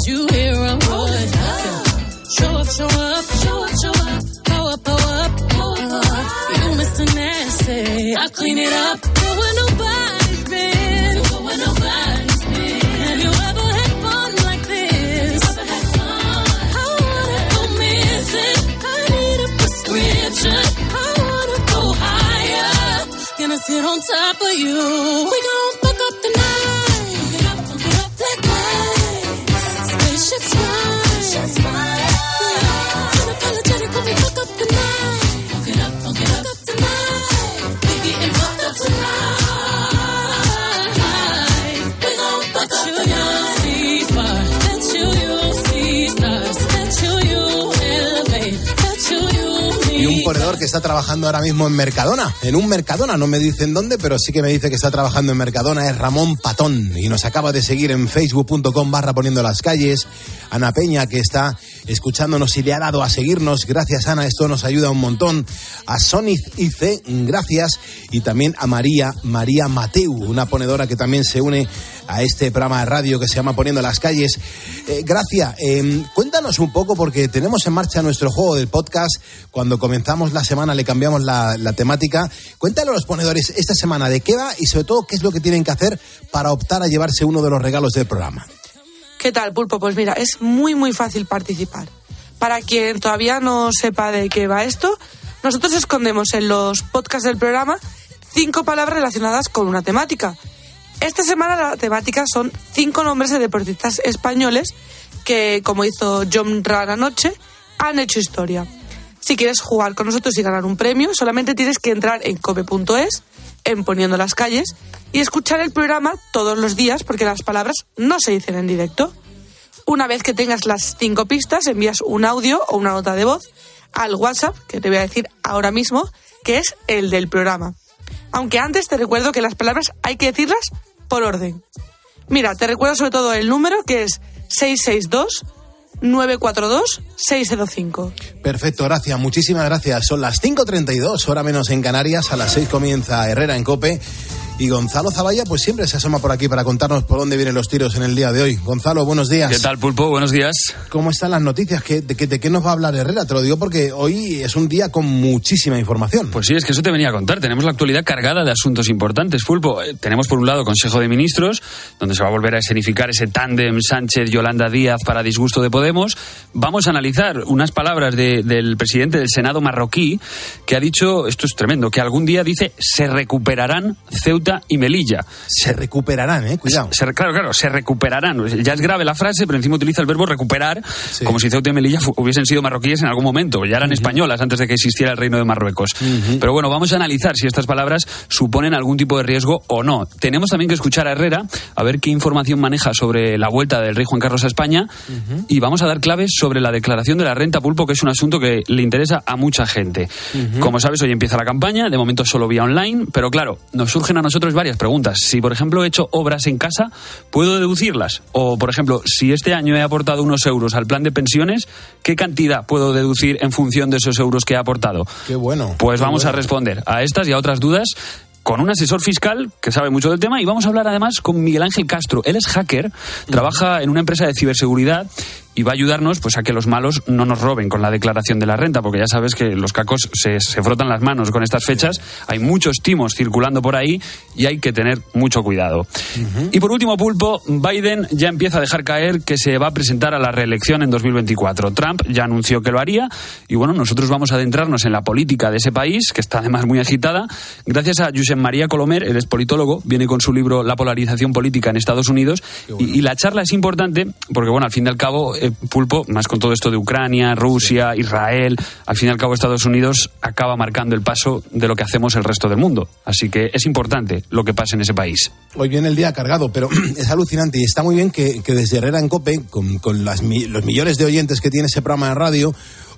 Did you hear a word? Show up, show up, show up, show up. Pow up, pow up, pow up, pow up. You Mister Nasty, I clean it up. Go where nobody's been. Go where nobody's been. Have you ever had fun like this? Ever had fun? I wanna go missing. I need a prescription. I wanna go higher. Gonna sit on top of you. We gon' fuck up the night. Fuck it up, fuck it up like lights. Spaceship smile. Spaceship smile. Unapologetic when we fuck up the night. Fuck it up, fuck it up tonight. We getting fucked up tonight. We gon' fuck up the night. See fire. That you, you see stars. That you, you elevate. That you, you Y un ponedor que está trabajando ahora mismo en Mercadona, en un Mercadona, no me dicen dónde, pero sí que me dice que está trabajando en Mercadona, es Ramón Patón, y nos acaba de seguir en facebook punto com barra poniendo las calles. Ana Peña, que está escuchándonos y le ha dado a seguirnos, gracias Ana, esto nos ayuda un montón. A Sonic Ice, gracias, y también a María, María Mateu, una ponedora que también se une a este programa de radio que se llama Poniendo las Calles. Eh, gracias, eh, cuéntanos un poco, porque tenemos en marcha nuestro juego del podcast. Cuando comenzamos la semana le cambiamos la, la temática. Cuéntale a los ponedores esta semana de qué va y sobre todo qué es lo que tienen que hacer para optar a llevarse uno de los regalos del programa. ¿Qué tal, Pulpo? Pues mira, es muy muy fácil participar. Para quien todavía no sepa de qué va esto, nosotros escondemos en los podcasts del programa cinco palabras relacionadas con una temática. Esta semana la temática son cinco nombres de deportistas españoles que, como hizo John Ran anoche, han hecho historia. Si quieres jugar con nosotros y ganar un premio, solamente tienes que entrar en cope punto es, en Poniendo las Calles, y escuchar el programa todos los días, porque las palabras no se dicen en directo. Una vez que tengas las cinco pistas, envías un audio o una nota de voz al WhatsApp, que te voy a decir ahora mismo, que es el del programa. Aunque antes te recuerdo que las palabras hay que decirlas por orden. Mira, te recuerdo sobre todo el número, que es seis seis dos, nueve cuatro dos, seis cero cinco. Perfecto, gracias, muchísimas gracias. Son las cinco treinta y dos, hora menos en Canarias. A las seis comienza Herrera en COPE. Y Gonzalo Zavalla pues siempre se asoma por aquí para contarnos por dónde vienen los tiros en el día de hoy. Gonzalo, buenos días. ¿Qué tal, Pulpo? Buenos días. ¿Cómo están las noticias? ¿Qué, de, ¿De qué nos va a hablar Herrera? Te lo digo porque hoy es un día con muchísima información. Pues sí, es que eso te venía a contar. Tenemos la actualidad cargada de asuntos importantes, Pulpo. Eh, tenemos por un lado Consejo de Ministros, donde se va a volver a escenificar ese tándem Sánchez-Yolanda Díaz para disgusto de Podemos. Vamos a analizar unas palabras de, del presidente del Senado marroquí, que ha dicho, esto es tremendo, que algún día dice se recuperarán Ceuta y Melilla. Se recuperarán, eh, cuidado. Se, claro, claro, se recuperarán. Ya es grave la frase, pero encima utiliza el verbo recuperar, sí, como si Ceuta y Melilla fu- hubiesen sido marroquíes en algún momento. Ya eran uh-huh. españolas antes de que existiera el Reino de Marruecos. Uh-huh. Pero bueno, vamos a analizar si estas palabras suponen algún tipo de riesgo o no. Tenemos también que escuchar a Herrera, a ver qué información maneja sobre la vuelta del rey Juan Carlos a España, uh-huh. y vamos a dar claves sobre la declaración de la renta, Pulpo, que es un asunto que le interesa a mucha gente. Uh-huh. Como sabes, hoy empieza la campaña, de momento solo vía online, pero claro, nos surgen a nosotros varias preguntas. Si, por ejemplo, he hecho obras en casa, ¿puedo deducirlas? O, por ejemplo, si este año he aportado unos euros al plan de pensiones, ¿qué cantidad puedo deducir en función de esos euros que he aportado? Qué bueno. Pues qué vamos bueno. a responder a estas y a otras dudas con un asesor fiscal que sabe mucho del tema, y vamos a hablar además con Miguel Ángel Castro. Él es hacker, trabaja en una empresa de ciberseguridad y va a ayudarnos pues a que los malos no nos roben con la declaración de la renta, porque ya sabes que los cacos se, se frotan las manos con estas fechas. Hay muchos timos circulando por ahí y hay que tener mucho cuidado. Uh-huh. Y por último, Pulpo, Biden ya empieza a dejar caer que se va a presentar a la reelección en dos mil veinticuatro. Trump ya anunció que lo haría y bueno, nosotros vamos a adentrarnos en la política de ese país, que está además muy agitada, gracias a Josep María Colomer. Él es politólogo, viene con su libro La polarización política en Estados Unidos. Bueno. y, y la charla es importante porque bueno, al fin y al cabo, Eh, Pulpo, más con todo esto de Ucrania, Rusia, sí. Israel, al fin y al cabo Estados Unidos acaba marcando el paso de lo que hacemos el resto del mundo. Así que es importante lo que pasa en ese país. Hoy viene el día cargado, pero es alucinante y está muy bien que, que desde Herrera en COPE, con, con las, los millones de oyentes que tiene ese programa de radio,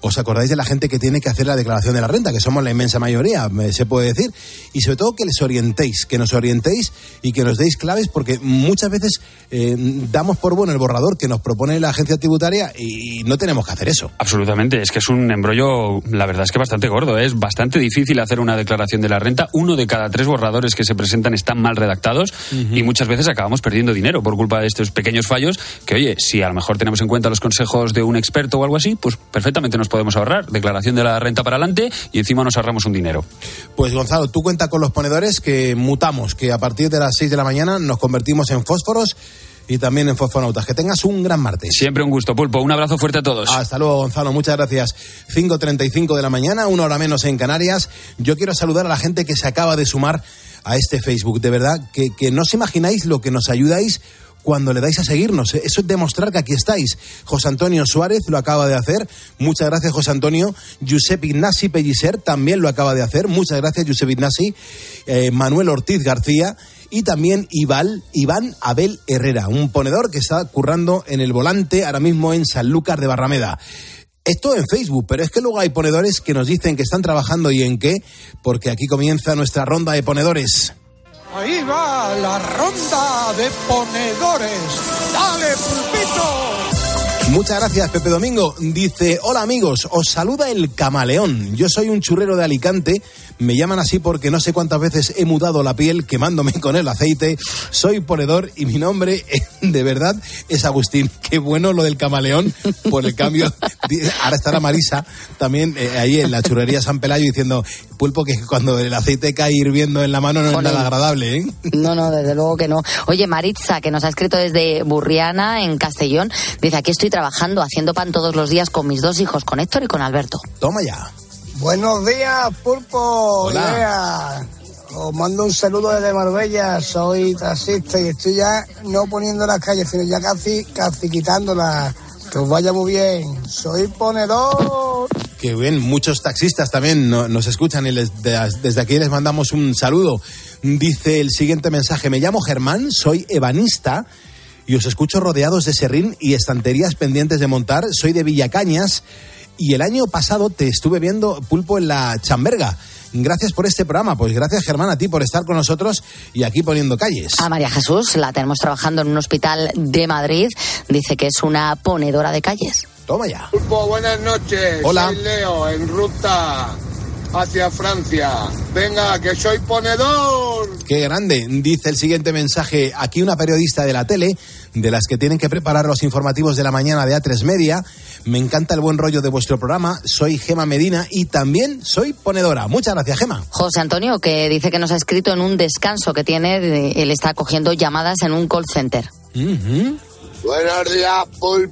os acordáis de la gente que tiene que hacer la declaración de la renta, que somos la inmensa mayoría, se puede decir, y sobre todo que les orientéis, que nos orientéis y que nos deis claves, porque muchas veces eh, damos por bueno el borrador que nos propone la agencia tributaria y no tenemos que hacer eso. Absolutamente, es que es un embrollo, la verdad es que bastante gordo, ¿eh? Es bastante difícil hacer una declaración de la renta. Uno de cada tres borradores que se presentan están mal redactados uh-huh. y muchas veces acabamos perdiendo dinero por culpa de estos pequeños fallos que, oye, si a lo mejor tenemos en cuenta los consejos de un experto o algo así, pues perfectamente nos podemos ahorrar. Declaración de la renta para adelante y encima nos ahorramos un dinero. Pues Gonzalo, tú cuenta con los ponedores que mutamos, que a partir de las seis de la mañana nos convertimos en fósforos y también en fosfonautas. Que tengas un gran martes. Siempre un gusto, Pulpo. Un abrazo fuerte a todos. Hasta luego, Gonzalo. Muchas gracias. cinco treinta y cinco de la mañana, una hora menos en Canarias. Yo quiero saludar a la gente que se acaba de sumar a este Facebook. De verdad, que, que no os imagináis lo que nos ayudáis cuando le dais a seguirnos. Eso es demostrar que aquí estáis. José Antonio Suárez lo acaba de hacer. Muchas gracias, José Antonio. Josep Ignasi Pellicer también lo acaba de hacer. Muchas gracias, Josep Ignasi. Eh, Manuel Ortiz García. Y también Iván, Iván Abel Herrera, un ponedor que está currando en el volante ahora mismo en Sanlúcar de Barrameda. Esto en Facebook, pero es que luego hay ponedores que nos dicen que están trabajando y en qué, porque aquí comienza nuestra ronda de ponedores. Ahí va la ronda de ponedores. ¡Dale, Pulpito! Muchas gracias, Pepe Domingo. Dice, hola amigos, os saluda el Camaleón. Yo soy un churrero de Alicante. Me llaman así porque no sé cuántas veces he mudado la piel quemándome con el aceite. Soy ponedor y mi nombre, de verdad, es Agustín. Qué bueno lo del Camaleón por el cambio. Ahora estará Marisa también eh, ahí en la churrería San Pelayo diciendo, Pulpo, que cuando el aceite cae hirviendo en la mano no es nada agradable, ¿eh? No, no, desde luego que no. Oye, Maritza, que nos ha escrito desde Burriana, en Castellón, dice, aquí estoy trabajando, haciendo pan todos los días con mis dos hijos, con Héctor y con Alberto. Toma ya. Buenos días, Pulpo. Hola. Yeah. Os mando un saludo desde Marbella. Soy taxista y estoy ya no poniendo las calles, sino ya casi, casi quitándolas. Que os vaya muy bien. Soy ponedor. Qué bien, muchos taxistas también no, nos escuchan y les, de, desde aquí les mandamos un saludo. Dice el siguiente mensaje, me llamo Germán, soy ebanista y os escucho rodeados de serrín y estanterías pendientes de montar. Soy de Villacañas y el año pasado te estuve viendo, Pulpo, en la Chamberga. Gracias por este programa. Pues gracias, Germán, a ti por estar con nosotros y aquí poniendo calles. A María Jesús la tenemos trabajando en un hospital de Madrid. Dice que es una ponedora de calles. Toma ya. Pulpo, buenas noches. Hola. Soy Leo, en ruta hacia Francia. Venga, que soy ponedor. Qué grande. Dice el siguiente mensaje. Aquí una periodista de la tele, de las que tienen que preparar los informativos de la mañana de A tres Media. Me encanta el buen rollo de vuestro programa. Soy Gema Medina y también soy ponedora. Muchas gracias, Gema. José Antonio, que dice que nos ha escrito en un descanso que tiene. Él está cogiendo llamadas en un call center. Uh-huh. Buenos días,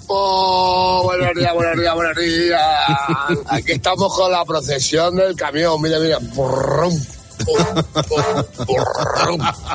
Pulpo. Buenos días, buenos días, buenos días. Aquí estamos con la procesión del camión. Mira, mira. Burrum, burrum, burrum.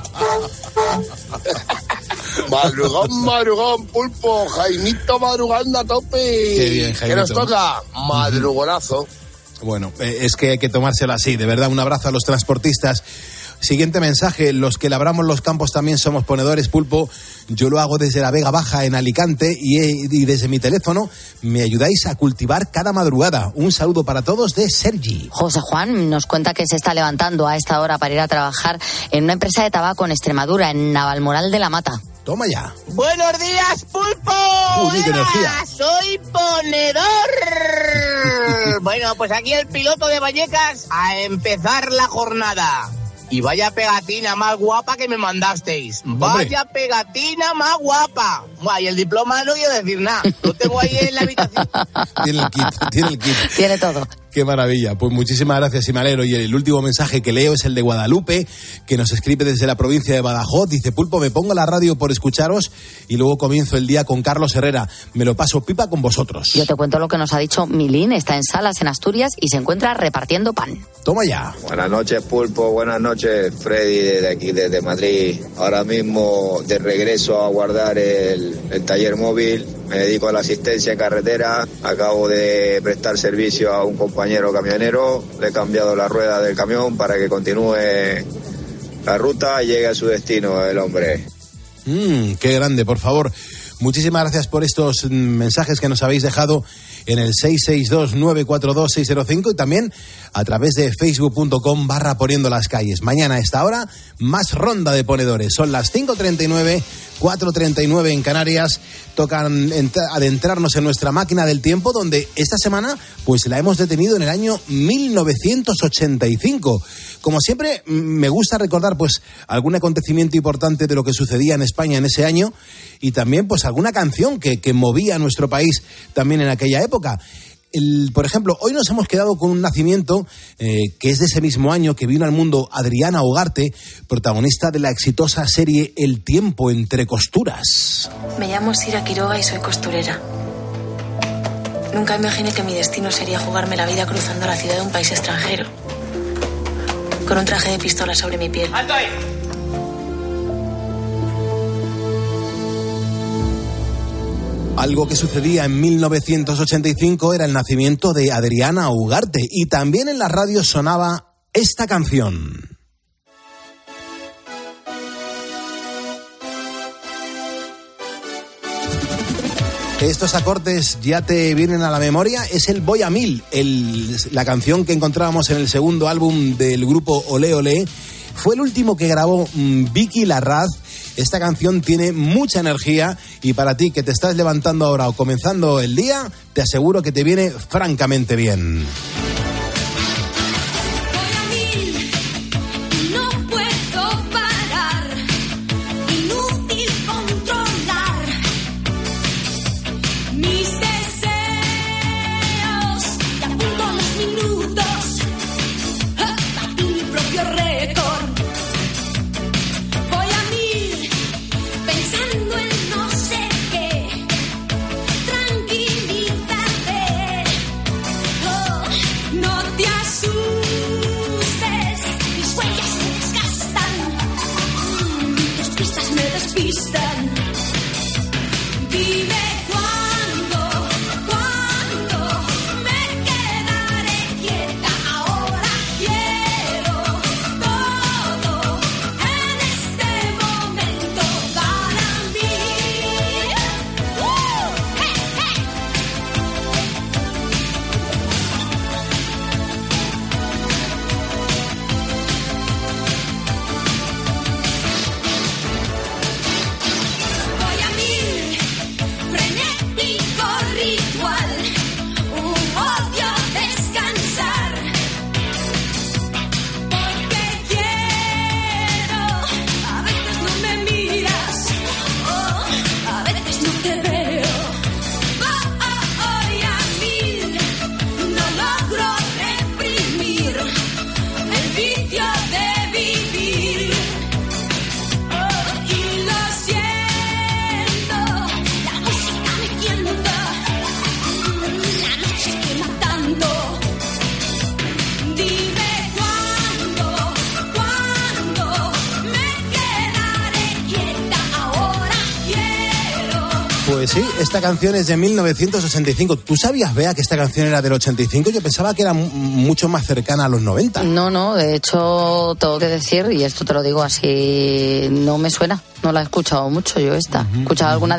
Madrugón, madrugón, Pulpo. Jaimito madrugando a tope. Qué bien, Jaimito. ¿Qué nos toca? Madrugonazo. Bueno, eh, es que hay que tomárselo así. De verdad, un abrazo a los transportistas. Siguiente mensaje, los que labramos los campos también somos ponedores, Pulpo. Yo lo hago desde la Vega Baja en Alicante y, y desde mi teléfono me ayudáis a cultivar cada madrugada. Un saludo para todos de Sergi. José Juan nos cuenta que se está levantando a esta hora para ir a trabajar en una empresa de tabaco en Extremadura, en Navalmoral de la Mata. Toma ya. Buenos días, Pulpo. Uy, qué energía. Soy ponedor. Bueno, pues aquí el piloto de Vallecas a empezar la jornada. Y vaya pegatina más guapa que me mandasteis. Vaya ¡Hombre! Pegatina más guapa. Buah, y el diploma no quiero decir nada. Lo tengo ahí en la habitación. Tiene el kit, tiene el kit. Tiene todo. Qué maravilla. Pues muchísimas gracias, Imalero. Y el último mensaje que leo es el de Guadalupe, que nos escribe desde la provincia de Badajoz. Dice, Pulpo, me pongo la radio por escucharos y luego comienzo el día con Carlos Herrera. Me lo paso pipa con vosotros. Yo te cuento lo que nos ha dicho Milín. Está en Salas, en Asturias, y se encuentra repartiendo pan. Toma ya. Buenas noches, Pulpo. Buenas noches, Freddy, desde aquí, desde Madrid. Ahora mismo de regreso a guardar el, el taller móvil. Me dedico a la asistencia en carretera. Acabo de prestar servicio a un compañero camionero. Le he cambiado la rueda del camión para que continúe la ruta y llegue a su destino el hombre. Mm, qué grande, por favor. Muchísimas gracias por estos mensajes que nos habéis dejado en el seis seis dos, nueve cuatro dos, seis cero cinco y también a través de facebook punto com barra poniendo las calles. Mañana a esta hora, más ronda de ponedores. Son las cinco treinta y nueve, cuatro treinta y nueve en Canarias. Tocan adentrarnos en nuestra máquina del tiempo, donde esta semana pues la hemos detenido en el año mil novecientos ochenta y cinco. Como siempre, me gusta recordar pues algún acontecimiento importante de lo que sucedía en España en ese año y también pues alguna canción que, que movía a nuestro país también en aquella época. El, por ejemplo, hoy nos hemos quedado con un nacimiento eh, que es de ese mismo año, que vino al mundo Adriana Ugarte, protagonista de la exitosa serie El tiempo entre costuras. Me llamo Sira Quiroga y soy costurera. Nunca imaginé que mi destino sería jugarme la vida cruzando la ciudad de un país extranjero, con un traje de pistola sobre mi piel. ¡Alto ahí! Algo que sucedía en mil novecientos ochenta y cinco era el nacimiento de Adriana Ugarte y también en la radio sonaba esta canción. Estos acordes ya te vienen a la memoria, es el Voy a Mil, el, la canción que encontrábamos en el segundo álbum del grupo Olé Olé. Fue el último que grabó mmm, Vicky Larraz. Esta canción tiene mucha energía y para ti que te estás levantando ahora o comenzando el día, te aseguro que te viene francamente bien. Pues sí, esta canción es de mil novecientos ochenta y cinco. ¿Tú sabías, Bea, que esta canción era del ochenta y cinco? Yo pensaba que era m- mucho más cercana a los noventa. No, no, de hecho, tengo que decir, y esto te lo digo así, no me suena. No la he escuchado mucho yo esta. Uh-huh, he escuchado uh-huh. alguna de...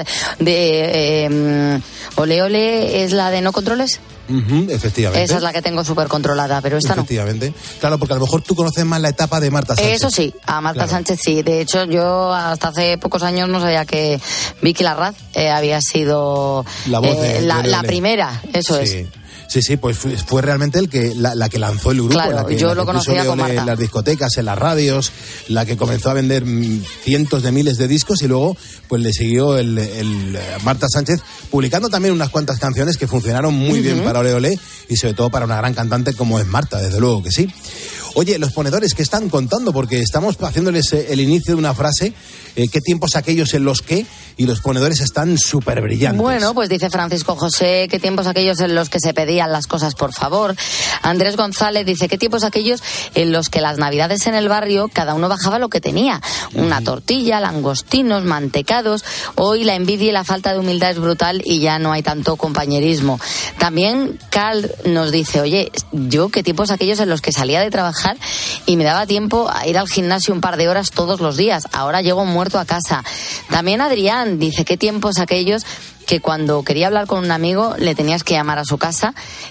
de eh, Ole Ole es la de No Controles. Uh-huh, efectivamente. Esa es la que tengo súper controlada, pero esta efectivamente. no. Efectivamente. Claro, porque a lo mejor tú conoces más la etapa de Marta Sánchez. Eso sí, a Marta claro. Sánchez sí. De hecho, yo hasta hace pocos años no sabía que Vicky Larraz eh, había sido la, voz de, eh, la, de la primera, eso sí. es. Sí, sí, pues fue, fue realmente el que la, la que lanzó el grupo, claro, la que, yo la lo que conocía puso con Marta. En las discotecas, en las radios, la que comenzó a vender cientos de miles de discos y luego pues le siguió el, el Marta Sánchez publicando también unas cuantas canciones que funcionaron muy uh-huh. bien para Ole Ole y sobre todo para una gran cantante como es Marta, desde luego que sí. Oye, los ponedores, ¿qué están contando? Porque estamos haciéndoles el inicio de una frase, eh, ¿qué tiempos aquellos en los que? Y los ponedores están súper brillantes. Bueno, pues dice Francisco José, ¿qué tiempos aquellos en los que se pedían las cosas por favor? Andrés González dice, ¿qué tiempos aquellos en los que las navidades en el barrio cada uno bajaba lo que tenía? Una tortilla, langostinos, mantecados. Hoy la envidia y la falta de humildad es brutal y ya no hay tanto compañerismo. También Carl nos dice, oye, yo, ¿qué tiempos aquellos en los que salía de trabajar trabajar y me daba tiempo a ir al gimnasio un par de horas todos los días. Ahora llego muerto a casa. También Adrián dice, ¿qué tiempos aquellos que cuando quería hablar con un amigo le tenías que llamar a su casa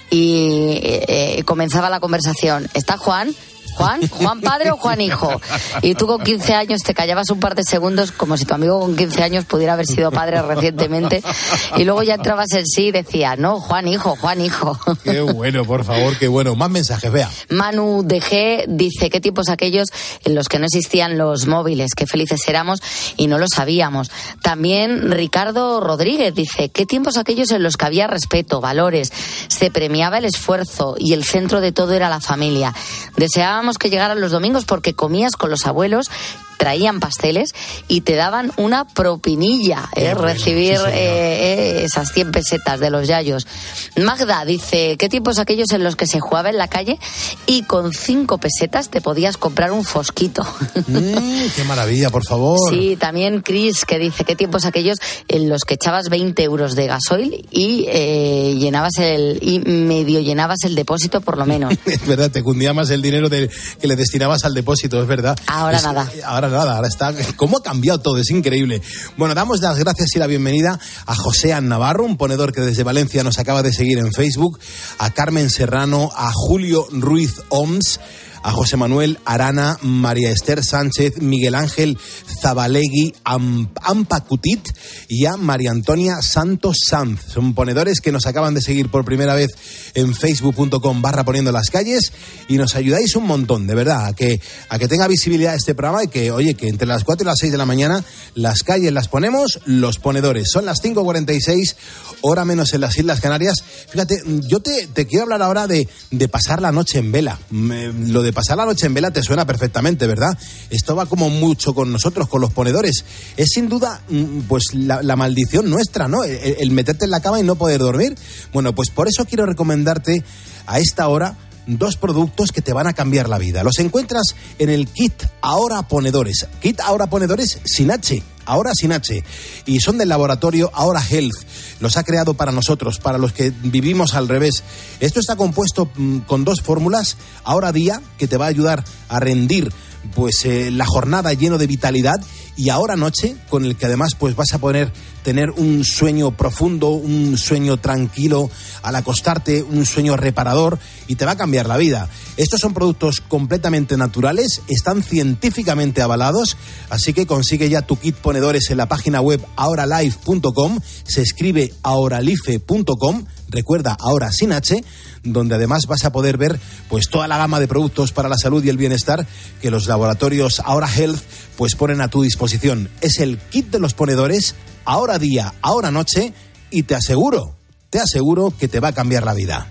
y eh, comenzaba la conversación? ¿Está Juan? ¿Juan? ¿Juan padre o Juan hijo? Y tú con quince años te callabas un par de segundos como si tu amigo con quince años pudiera haber sido padre recientemente y luego ya entrabas en sí y decía, no, Juan hijo, Juan hijo. Qué bueno, por favor, qué bueno. Más mensajes, vea. Manu D G dice, ¿qué tiempos aquellos en los que no existían los móviles? Qué felices éramos y no lo sabíamos. También Ricardo Rodríguez dice, ¿qué tiempos aquellos en los que había respeto, valores, se premiaba el esfuerzo y el centro de todo era la familia? Deseábamos que llegaran los domingos porque comías con los abuelos, traían pasteles y te daban una propinilla, ¿eh? Bueno, recibir sí, eh, eh, esas cien pesetas de los yayos. Magda dice, ¿qué tiempos aquellos en los que se jugaba en la calle y con cinco pesetas te podías comprar un fosquito? Mm, ¡Qué maravilla, por favor! Sí, también Chris, que dice, ¿qué tiempos aquellos en los que echabas veinte euros de gasoil y eh, llenabas el y medio llenabas el depósito por lo menos? Es verdad, te cundía más el dinero de, que le destinabas al depósito, es verdad. Ahora es, nada. Ahora nada, ahora está. ¿Cómo ha cambiado todo? Es increíble. Bueno, damos las gracias y la bienvenida a José Navarro, un ponedor que desde Valencia nos acaba de seguir en Facebook, a Carmen Serrano, a Julio Ruiz Oms, a José Manuel Arana, María Esther Sánchez, Miguel Ángel Zabalegui, Am, Ampacutit y a María Antonia Santos Sanz. Son ponedores que nos acaban de seguir por primera vez en facebook.com barra poniendo las calles y nos ayudáis un montón, de verdad, a que, a que tenga visibilidad este programa y que, oye, que entre las cuatro y las seis de la mañana las calles las ponemos los ponedores. Son las cinco cuarenta y seis, hora menos en las Islas Canarias. Fíjate, yo te, te quiero hablar ahora de, de pasar la noche en vela. Me, lo de pasar la noche en vela te suena perfectamente, ¿verdad? Esto va como mucho con nosotros, con los ponedores. Es sin duda, pues, la, la maldición nuestra, ¿no? El, el meterte en la cama y no poder dormir. Bueno, pues por eso quiero recomendarte a esta hora dos productos que te van a cambiar la vida. Los encuentras en el kit Ahora Ponedores. Kit Ahora Ponedores sin H. Ahora sin H, y son del laboratorio Ahora Health. Los ha creado para nosotros, para los que vivimos al revés. Esto está compuesto mmm, con dos fórmulas. Ahora Día, que te va a ayudar a rendir pues eh, la jornada lleno de vitalidad, y Ahora Noche, con el que además pues vas a poder tener un sueño profundo, un sueño tranquilo al acostarte, un sueño reparador, y te va a cambiar la vida. Estos son productos completamente naturales, están científicamente avalados, así que consigue ya tu kit ponedores en la página web ahora life punto com, se escribe ahoralife punto com, recuerda, ahora sin H, donde además vas a poder ver pues toda la gama de productos para la salud y el bienestar que los laboratorios Ahora Health pues ponen a tu disposición. Es el kit de los ponedores, Ahora Día, Ahora Noche, y te aseguro, te aseguro que te va a cambiar la vida.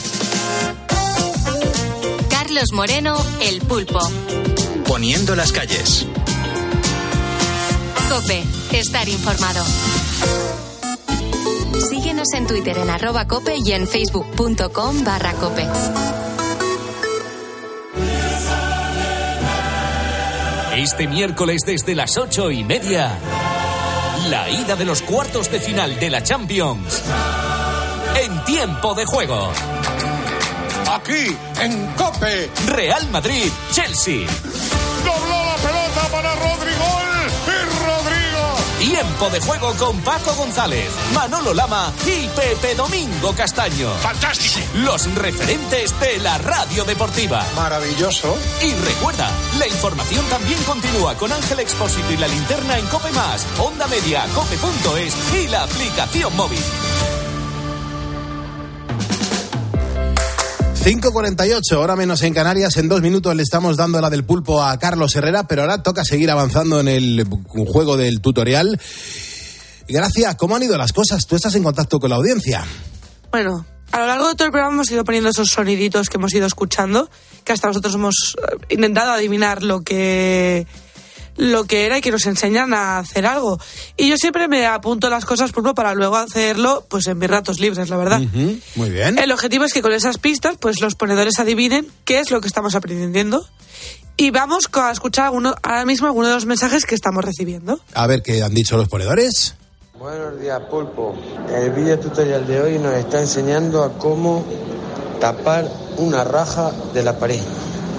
Carlos Moreno, El Pulpo. Poniendo las calles. COPE, estar informado. Síguenos en Twitter en arroba cope y en facebook.com barra cope. Este miércoles desde las ocho y media, la ida de los cuartos de final de la Champions en Tiempo de Juego. Aquí, en COPE. Real Madrid, Chelsea. Dobló la pelota para Rodrigo. Y Rodrigo. Tiempo de Juego con Paco González, Manolo Lama y Pepe Domingo Castaño. ¡Fantástico! Los referentes de la radio deportiva. Maravilloso. Y recuerda, la información también continúa con Ángel Expósito y la linterna en COPE Más, Onda Media, cope punto es y la aplicación móvil. cinco cuarenta y ocho, hora menos en Canarias. En dos minutos le estamos dando la del pulpo a Carlos Herrera, pero ahora toca seguir avanzando en el juego del tutorial. Gracia, ¿cómo han ido las cosas? Tú estás en contacto con la audiencia. Bueno, a lo largo de todo el programa hemos ido poniendo esos soniditos que hemos ido escuchando, que hasta nosotros hemos intentado adivinar lo que... lo que era y que nos enseñan a hacer algo. Y yo siempre me apunto las cosas pulpo para luego hacerlo pues en mis ratos libres, la verdad. Uh-huh, muy bien. El objetivo es que con esas pistas pues los ponedores adivinen qué es lo que estamos aprendiendo. Y vamos a escuchar alguno, ahora mismo algunos de los mensajes que estamos recibiendo. A ver qué han dicho los ponedores. Buenos días, pulpo. El vídeo tutorial de hoy nos está enseñando a cómo tapar una raja de la pared.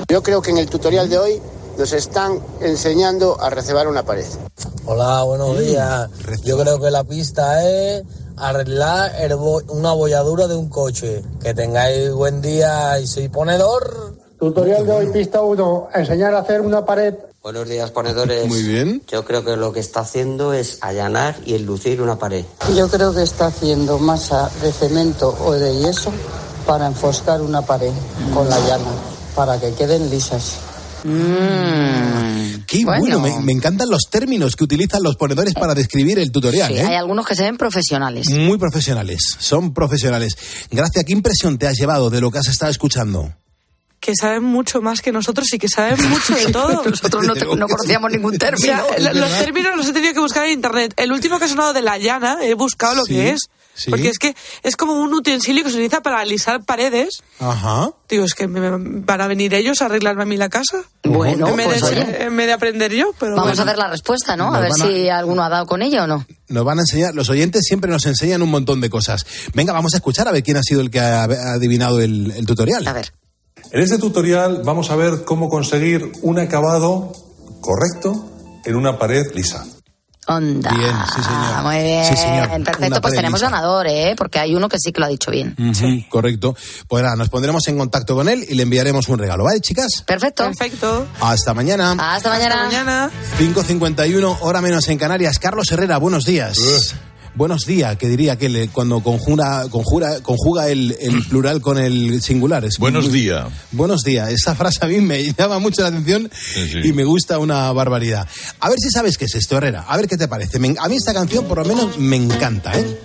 Yo creo que en el tutorial de hoy nos están enseñando a recebar una pared. Hola, buenos días. Yo creo que la pista es arreglar el bo- una bolladura de un coche. Que tengáis buen día y soy ponedor. Tutorial de hoy, pista uno, enseñar a hacer una pared. Buenos días, ponedores. Muy bien. Yo creo que lo que está haciendo es allanar y enlucir una pared. Yo creo que está haciendo masa de cemento o de yeso para enfoscar una pared con la llana, para que queden lisas. Mm, Qué bueno, bueno me, me encantan los términos que utilizan los ponedores para describir el tutorial. Sí, ¿eh? hay algunos que se ven profesionales. Muy profesionales, son profesionales. Gracia, ¿qué impresión te has llevado de lo que has estado escuchando? Que saben mucho más que nosotros y que saben mucho de todo. Nosotros no, te, no conocíamos ningún término. O sea, los términos los he tenido que buscar en internet. El último que ha sonado de la llana, he buscado lo sí, que es. Sí. Porque es que es como un utensilio que se utiliza para alisar paredes. Ajá. Digo, es que me, me, van a venir ellos a arreglarme a mí la casa. Bueno, en vez, pues, de, oye. en vez de aprender yo. Pero Vamos bueno. a ver la respuesta, ¿no? Nos A ver van a- si alguno ha dado con ella o no. Nos van a enseñar, los oyentes siempre nos enseñan un montón de cosas. Venga, vamos a escuchar a ver quién ha sido el que ha ha adivinado el, el tutorial. A ver. En este tutorial vamos a ver cómo conseguir un acabado correcto en una pared lisa. Onda. Bien, sí, señor. Muy bien, Sí, señor. Una perfecto. Pues pared tenemos lisa. ganador, ¿eh? Porque hay uno que sí que lo ha dicho bien. Ujú, correcto. Pues nada, nos pondremos en contacto con él y le enviaremos un regalo, ¿vale, chicas? Perfecto. Perfecto. Hasta mañana. Hasta mañana. Hasta mañana. cinco cincuenta y uno, hora menos en Canarias. Carlos Herrera, buenos días. Buenos días, que diría que le- cuando conjura, conjura, conjuga el, el plural con el singular. Es Buenos muy- días. Buenos días. Esa frase a mí me llama mucho la atención Sí, sí. y me gusta una barbaridad. A ver si sabes qué es esto, Herrera. A ver qué te parece. Me- a mí esta canción por lo menos me encanta, ¿eh?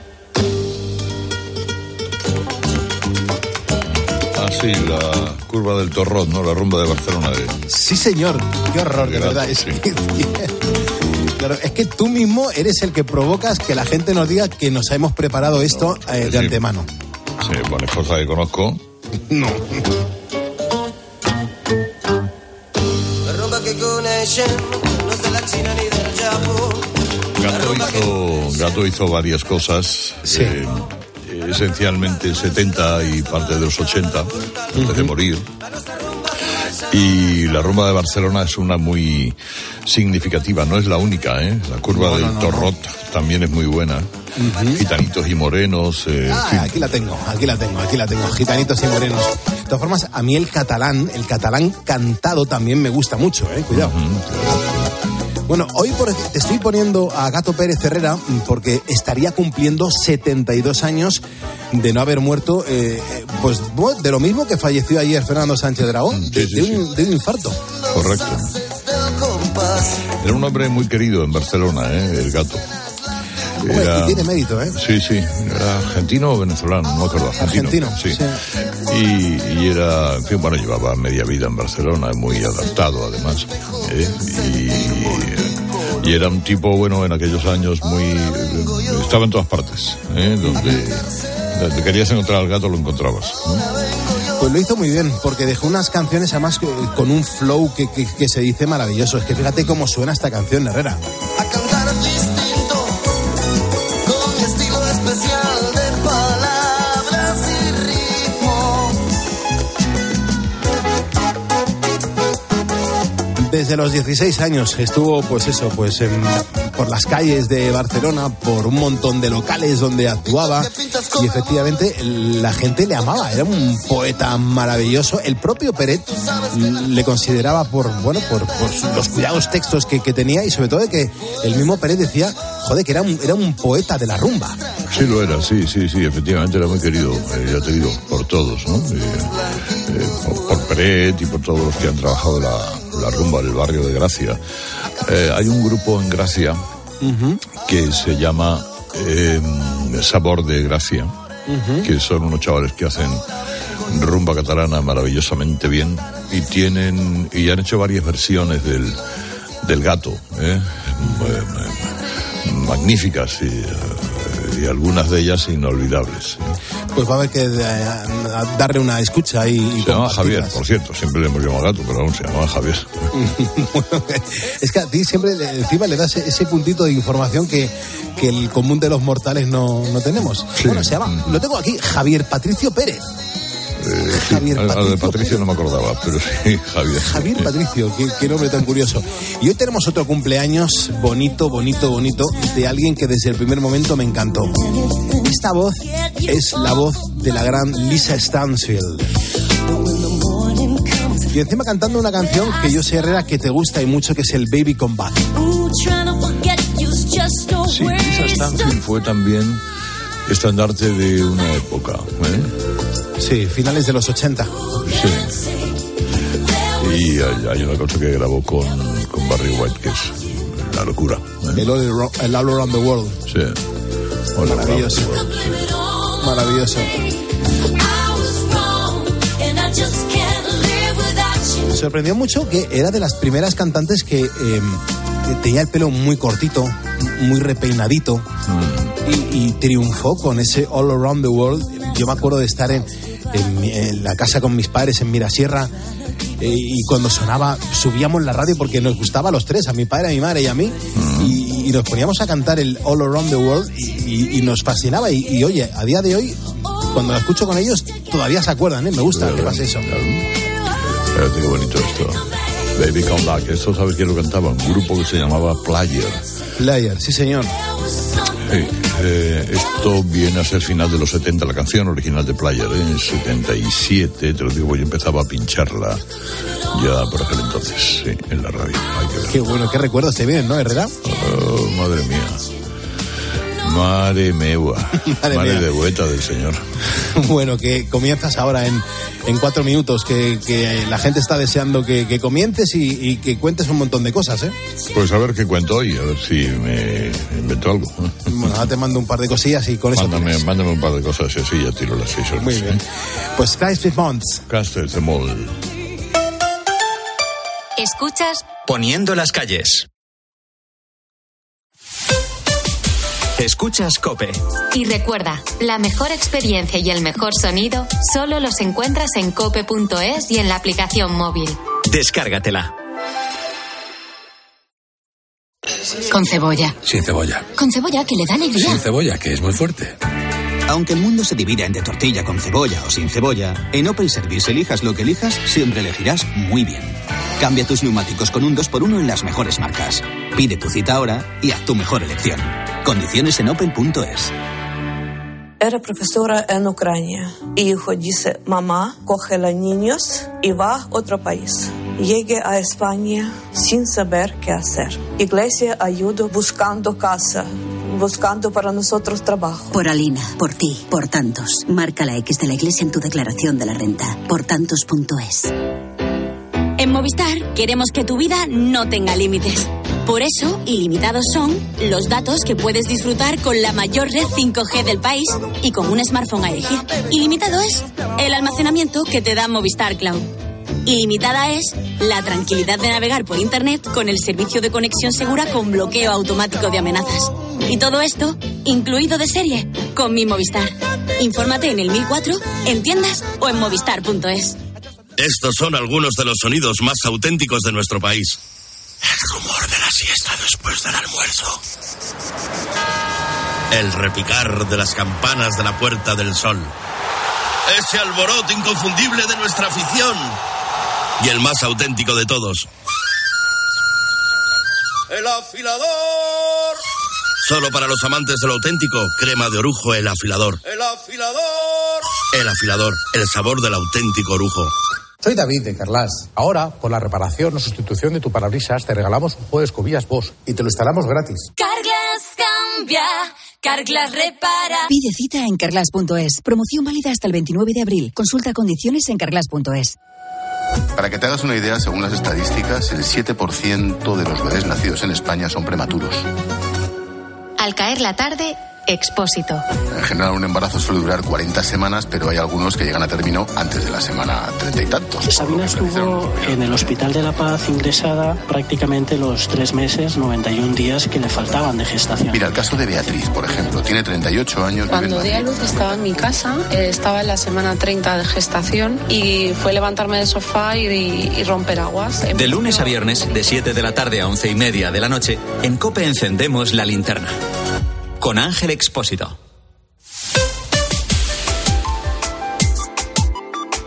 Ah, sí, la curva del Torrot, ¿no? La rumba de Barcelona. De... Sí, señor. Qué horror, de Grato, verdad. Es sí. que, claro, es que tú mismo eres el que provocas que la gente nos diga que nos hemos preparado esto eh, de sí. antemano. Sí, pones cosas que conozco. No. La rumba que coneixen no és de la Xina ni del Japó. Gato hizo, Gato hizo varias cosas. Sí. eh, esencialmente setenta y parte de los ochenta, antes de morir. Y la rumba de Barcelona es una muy significativa, no es la única, ¿eh? La curva No, del no, no, Torrot también es muy buena. Gitanitos y morenos. Eh, en Ah, fin. aquí la tengo, aquí la tengo, aquí la tengo. Gitanitos y morenos. De todas formas, a mí el catalán, el catalán cantado también me gusta mucho, ¿eh? Cuidado. Bueno, hoy por- te estoy poniendo a Gato Pérez Herrera porque estaría cumpliendo setenta y dos años de no haber muerto, eh, pues bueno, de lo mismo que falleció ayer Fernando Sánchez Dragón, de, sí, de un, de un infarto. Correcto. Era un hombre muy querido en Barcelona, ¿eh? El Gato. Hombre, y tiene mérito, ¿eh? Sí, sí. Era argentino o venezolano, no me acuerdo. Argentino. Argentino, sí. sí. Y, y era, en fin, bueno, llevaba media vida en Barcelona, muy adaptado además. ¿eh? Y, y era un tipo, bueno, en aquellos años muy... Estaba en todas partes, ¿eh? Donde, donde querías encontrar al Gato, lo encontrabas. ¿no? Pues lo hizo muy bien, porque dejó unas canciones además que- con un flow que, que, que se dice maravilloso. Es que fíjate cómo suena esta canción, Herrera. Distinto, con estilo especial de palabras y ritmo. Desde los dieciséis años estuvo, pues eso, pues en- por las calles de Barcelona, por un montón de locales donde actuaba y efectivamente la gente le amaba. Era un poeta maravilloso. El propio Peret le consideraba por, bueno, por, por su- los cuidados textos que, que tenía y sobre todo de que el mismo Peret decía, joder, que era un, era un poeta de la rumba. Sí, lo era, sí, sí, sí, efectivamente era muy querido, eh, ya te digo, por todos, ¿no? Eh, eh, por, por Peret y por todos los que han trabajado la, la rumba del barrio de Gracia. Eh, hay un grupo en Gracia que se llama eh, Sabor de Gracia, que son unos chavales que hacen rumba catalana maravillosamente bien y tienen y han hecho varias versiones del, del Gato, ¿eh? Eh, magníficas y, eh, y algunas de ellas inolvidables. Pues va a haber que eh, darle una escucha y, y Se llama compartirlas. Javier, por cierto, siempre le hemos llamado Gato, pero aún se llama Javier. Bueno, es que a ti siempre le- encima le das ese puntito de información que, que el común de los mortales no, no tenemos. Bueno, se llama, lo tengo aquí, Javier Patricio Pérez. Eh, Javier sí, Patricio. A de Patricio no me acordaba, pero sí, Javier. Javier Patricio, qué, qué nombre tan curioso. Y hoy tenemos otro cumpleaños bonito, bonito, bonito, de alguien que desde el primer momento me encantó. Esta voz es la voz de la gran Lisa Stansfield. Y encima cantando una canción que yo sé, Herrera, que te gusta y mucho, que es el Baby Come Back. Sí, Lisa Stansfield fue también estandarte de una época, ¿eh? Sí, finales de los ochenta. Sí. Y hay, hay una cosa que grabó con, con Barry White que es la locura, ¿eh? El All, el All Around the World. Sí. All Maravilloso. Around the World, sí. Maravilloso. Me sorprendió mucho que era de las primeras cantantes que, eh, que tenía el pelo muy cortito, muy repeinadito, mm. y, y triunfó con ese All Around the World. Yo me acuerdo de estar en, en, en la casa con mis padres en Mirasierra, eh, y cuando sonaba subíamos la radio porque nos gustaba a los tres, a mi padre, a mi madre y a mí, mm. y, y nos poníamos a cantar el All Around the World y, y, y nos fascinaba. Y, y oye, a día de hoy, cuando la escucho con ellos, todavía se acuerdan, ¿eh? Me gusta claro, que pase eso. Claro. Espérate, qué bonito esto. Baby Come Back. Esto, ¿sabes quién lo cantaba? Un grupo que se llamaba Player. Player, sí señor. Sí, eh, esto viene a ser final de los setenta, la canción original de Player, ¿eh? En setenta y siete, te lo digo, yo empezaba a pincharla ya por aquel entonces, sí, en la radio. Hay que ver. Qué bueno, qué recuerdos te vienen, ¿no, Herrera? Oh, madre mía. Madre meua, madre, madre de vuelta del señor. Bueno, que comienzas ahora en, en cuatro minutos, que, que la gente está deseando que, que comiences y, y que cuentes un montón de cosas, ¿eh? Pues a ver qué cuento hoy, a ver si me invento algo. Bueno, ahora te mando un par de cosillas y con mándame, eso mándame un par de cosas y así ya tiro las seis horas. Muy bien. Pues Christmas Months. Castles de Mall. Escuchas Poniendo las calles. Escuchas COPE. Y recuerda, la mejor experiencia y el mejor sonido solo los encuentras en cope punto es y en la aplicación móvil. Descárgatela. Con cebolla. Sin cebolla. Con cebolla, que le da alegría. Sin cebolla, que es muy fuerte. Aunque el mundo se divida entre tortilla con cebolla o sin cebolla, en Opel Service elijas lo que elijas, siempre elegirás muy bien. Cambia tus neumáticos con un dos por uno en las mejores marcas. Pide tu cita ahora y haz tu mejor elección. Condiciones en opel punto es. Era profesora en Ucrania. Y hijo dice, mamá, coge a los niños y va a otro país. Llegué a España sin saber qué hacer. Iglesia ayudó buscando casa, buscando para nosotros trabajo. Por Alina, por ti, por tantos. Marca la X de la iglesia en tu declaración de la renta. por tantos punto es. En Movistar queremos que tu vida no tenga límites. Por eso, ilimitados son los datos que puedes disfrutar con la mayor red cinco G del país y con un smartphone a elegir. Ilimitado es el almacenamiento que te da Movistar Cloud. Ilimitada es la tranquilidad de navegar por Internet con el servicio de conexión segura con bloqueo automático de amenazas. Y todo esto, incluido de serie, con mi Movistar. Infórmate en el mil cuatro, en tiendas o en movistar punto es. Estos son algunos de los sonidos más auténticos de nuestro país. El rumor de la siesta después del almuerzo. El repicar de las campanas de la Puerta del Sol. Ese alboroto inconfundible de nuestra afición. Y el más auténtico de todos. ¡El afilador! Solo para los amantes de lo auténtico, crema de orujo El Afilador. ¡El afilador! El Afilador, el sabor del auténtico orujo. Soy David de Carglass. Ahora, por la reparación o sustitución de tu parabrisas, te regalamos un juego de escobillas Bosch y te lo instalamos gratis. Carglass cambia, Carglass repara. Pide cita en carglass punto es. Promoción válida hasta el veintinueve de abril. Consulta condiciones en carglass punto es. Para que te hagas una idea, según las estadísticas, el siete por ciento de los bebés nacidos en España son prematuros. Al caer la tarde, Expósito. En general, un embarazo suele durar cuarenta semanas, pero hay algunos que llegan a término antes de la semana treinta y tantos. Sabina estuvo en el Hospital de la Paz ingresada prácticamente los tres meses, noventa y un días que le faltaban de gestación. Mira, el caso de Beatriz, por ejemplo, tiene treinta y ocho años. Cuando di a luz estaba en mi casa, eh, estaba en la semana treinta de gestación y fue levantarme del sofá y, y, y romper aguas. De lunes a viernes, de siete de la tarde a once y media de la noche, en COPE encendemos la linterna. Con Ángel Expósito.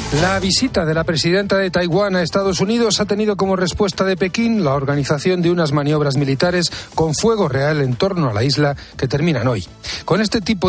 La visita de la presidenta de Taiwán a Estados Unidos ha tenido como respuesta de Pekín la organización de unas maniobras militares con fuego real en torno a la isla que terminan hoy. Con este tipo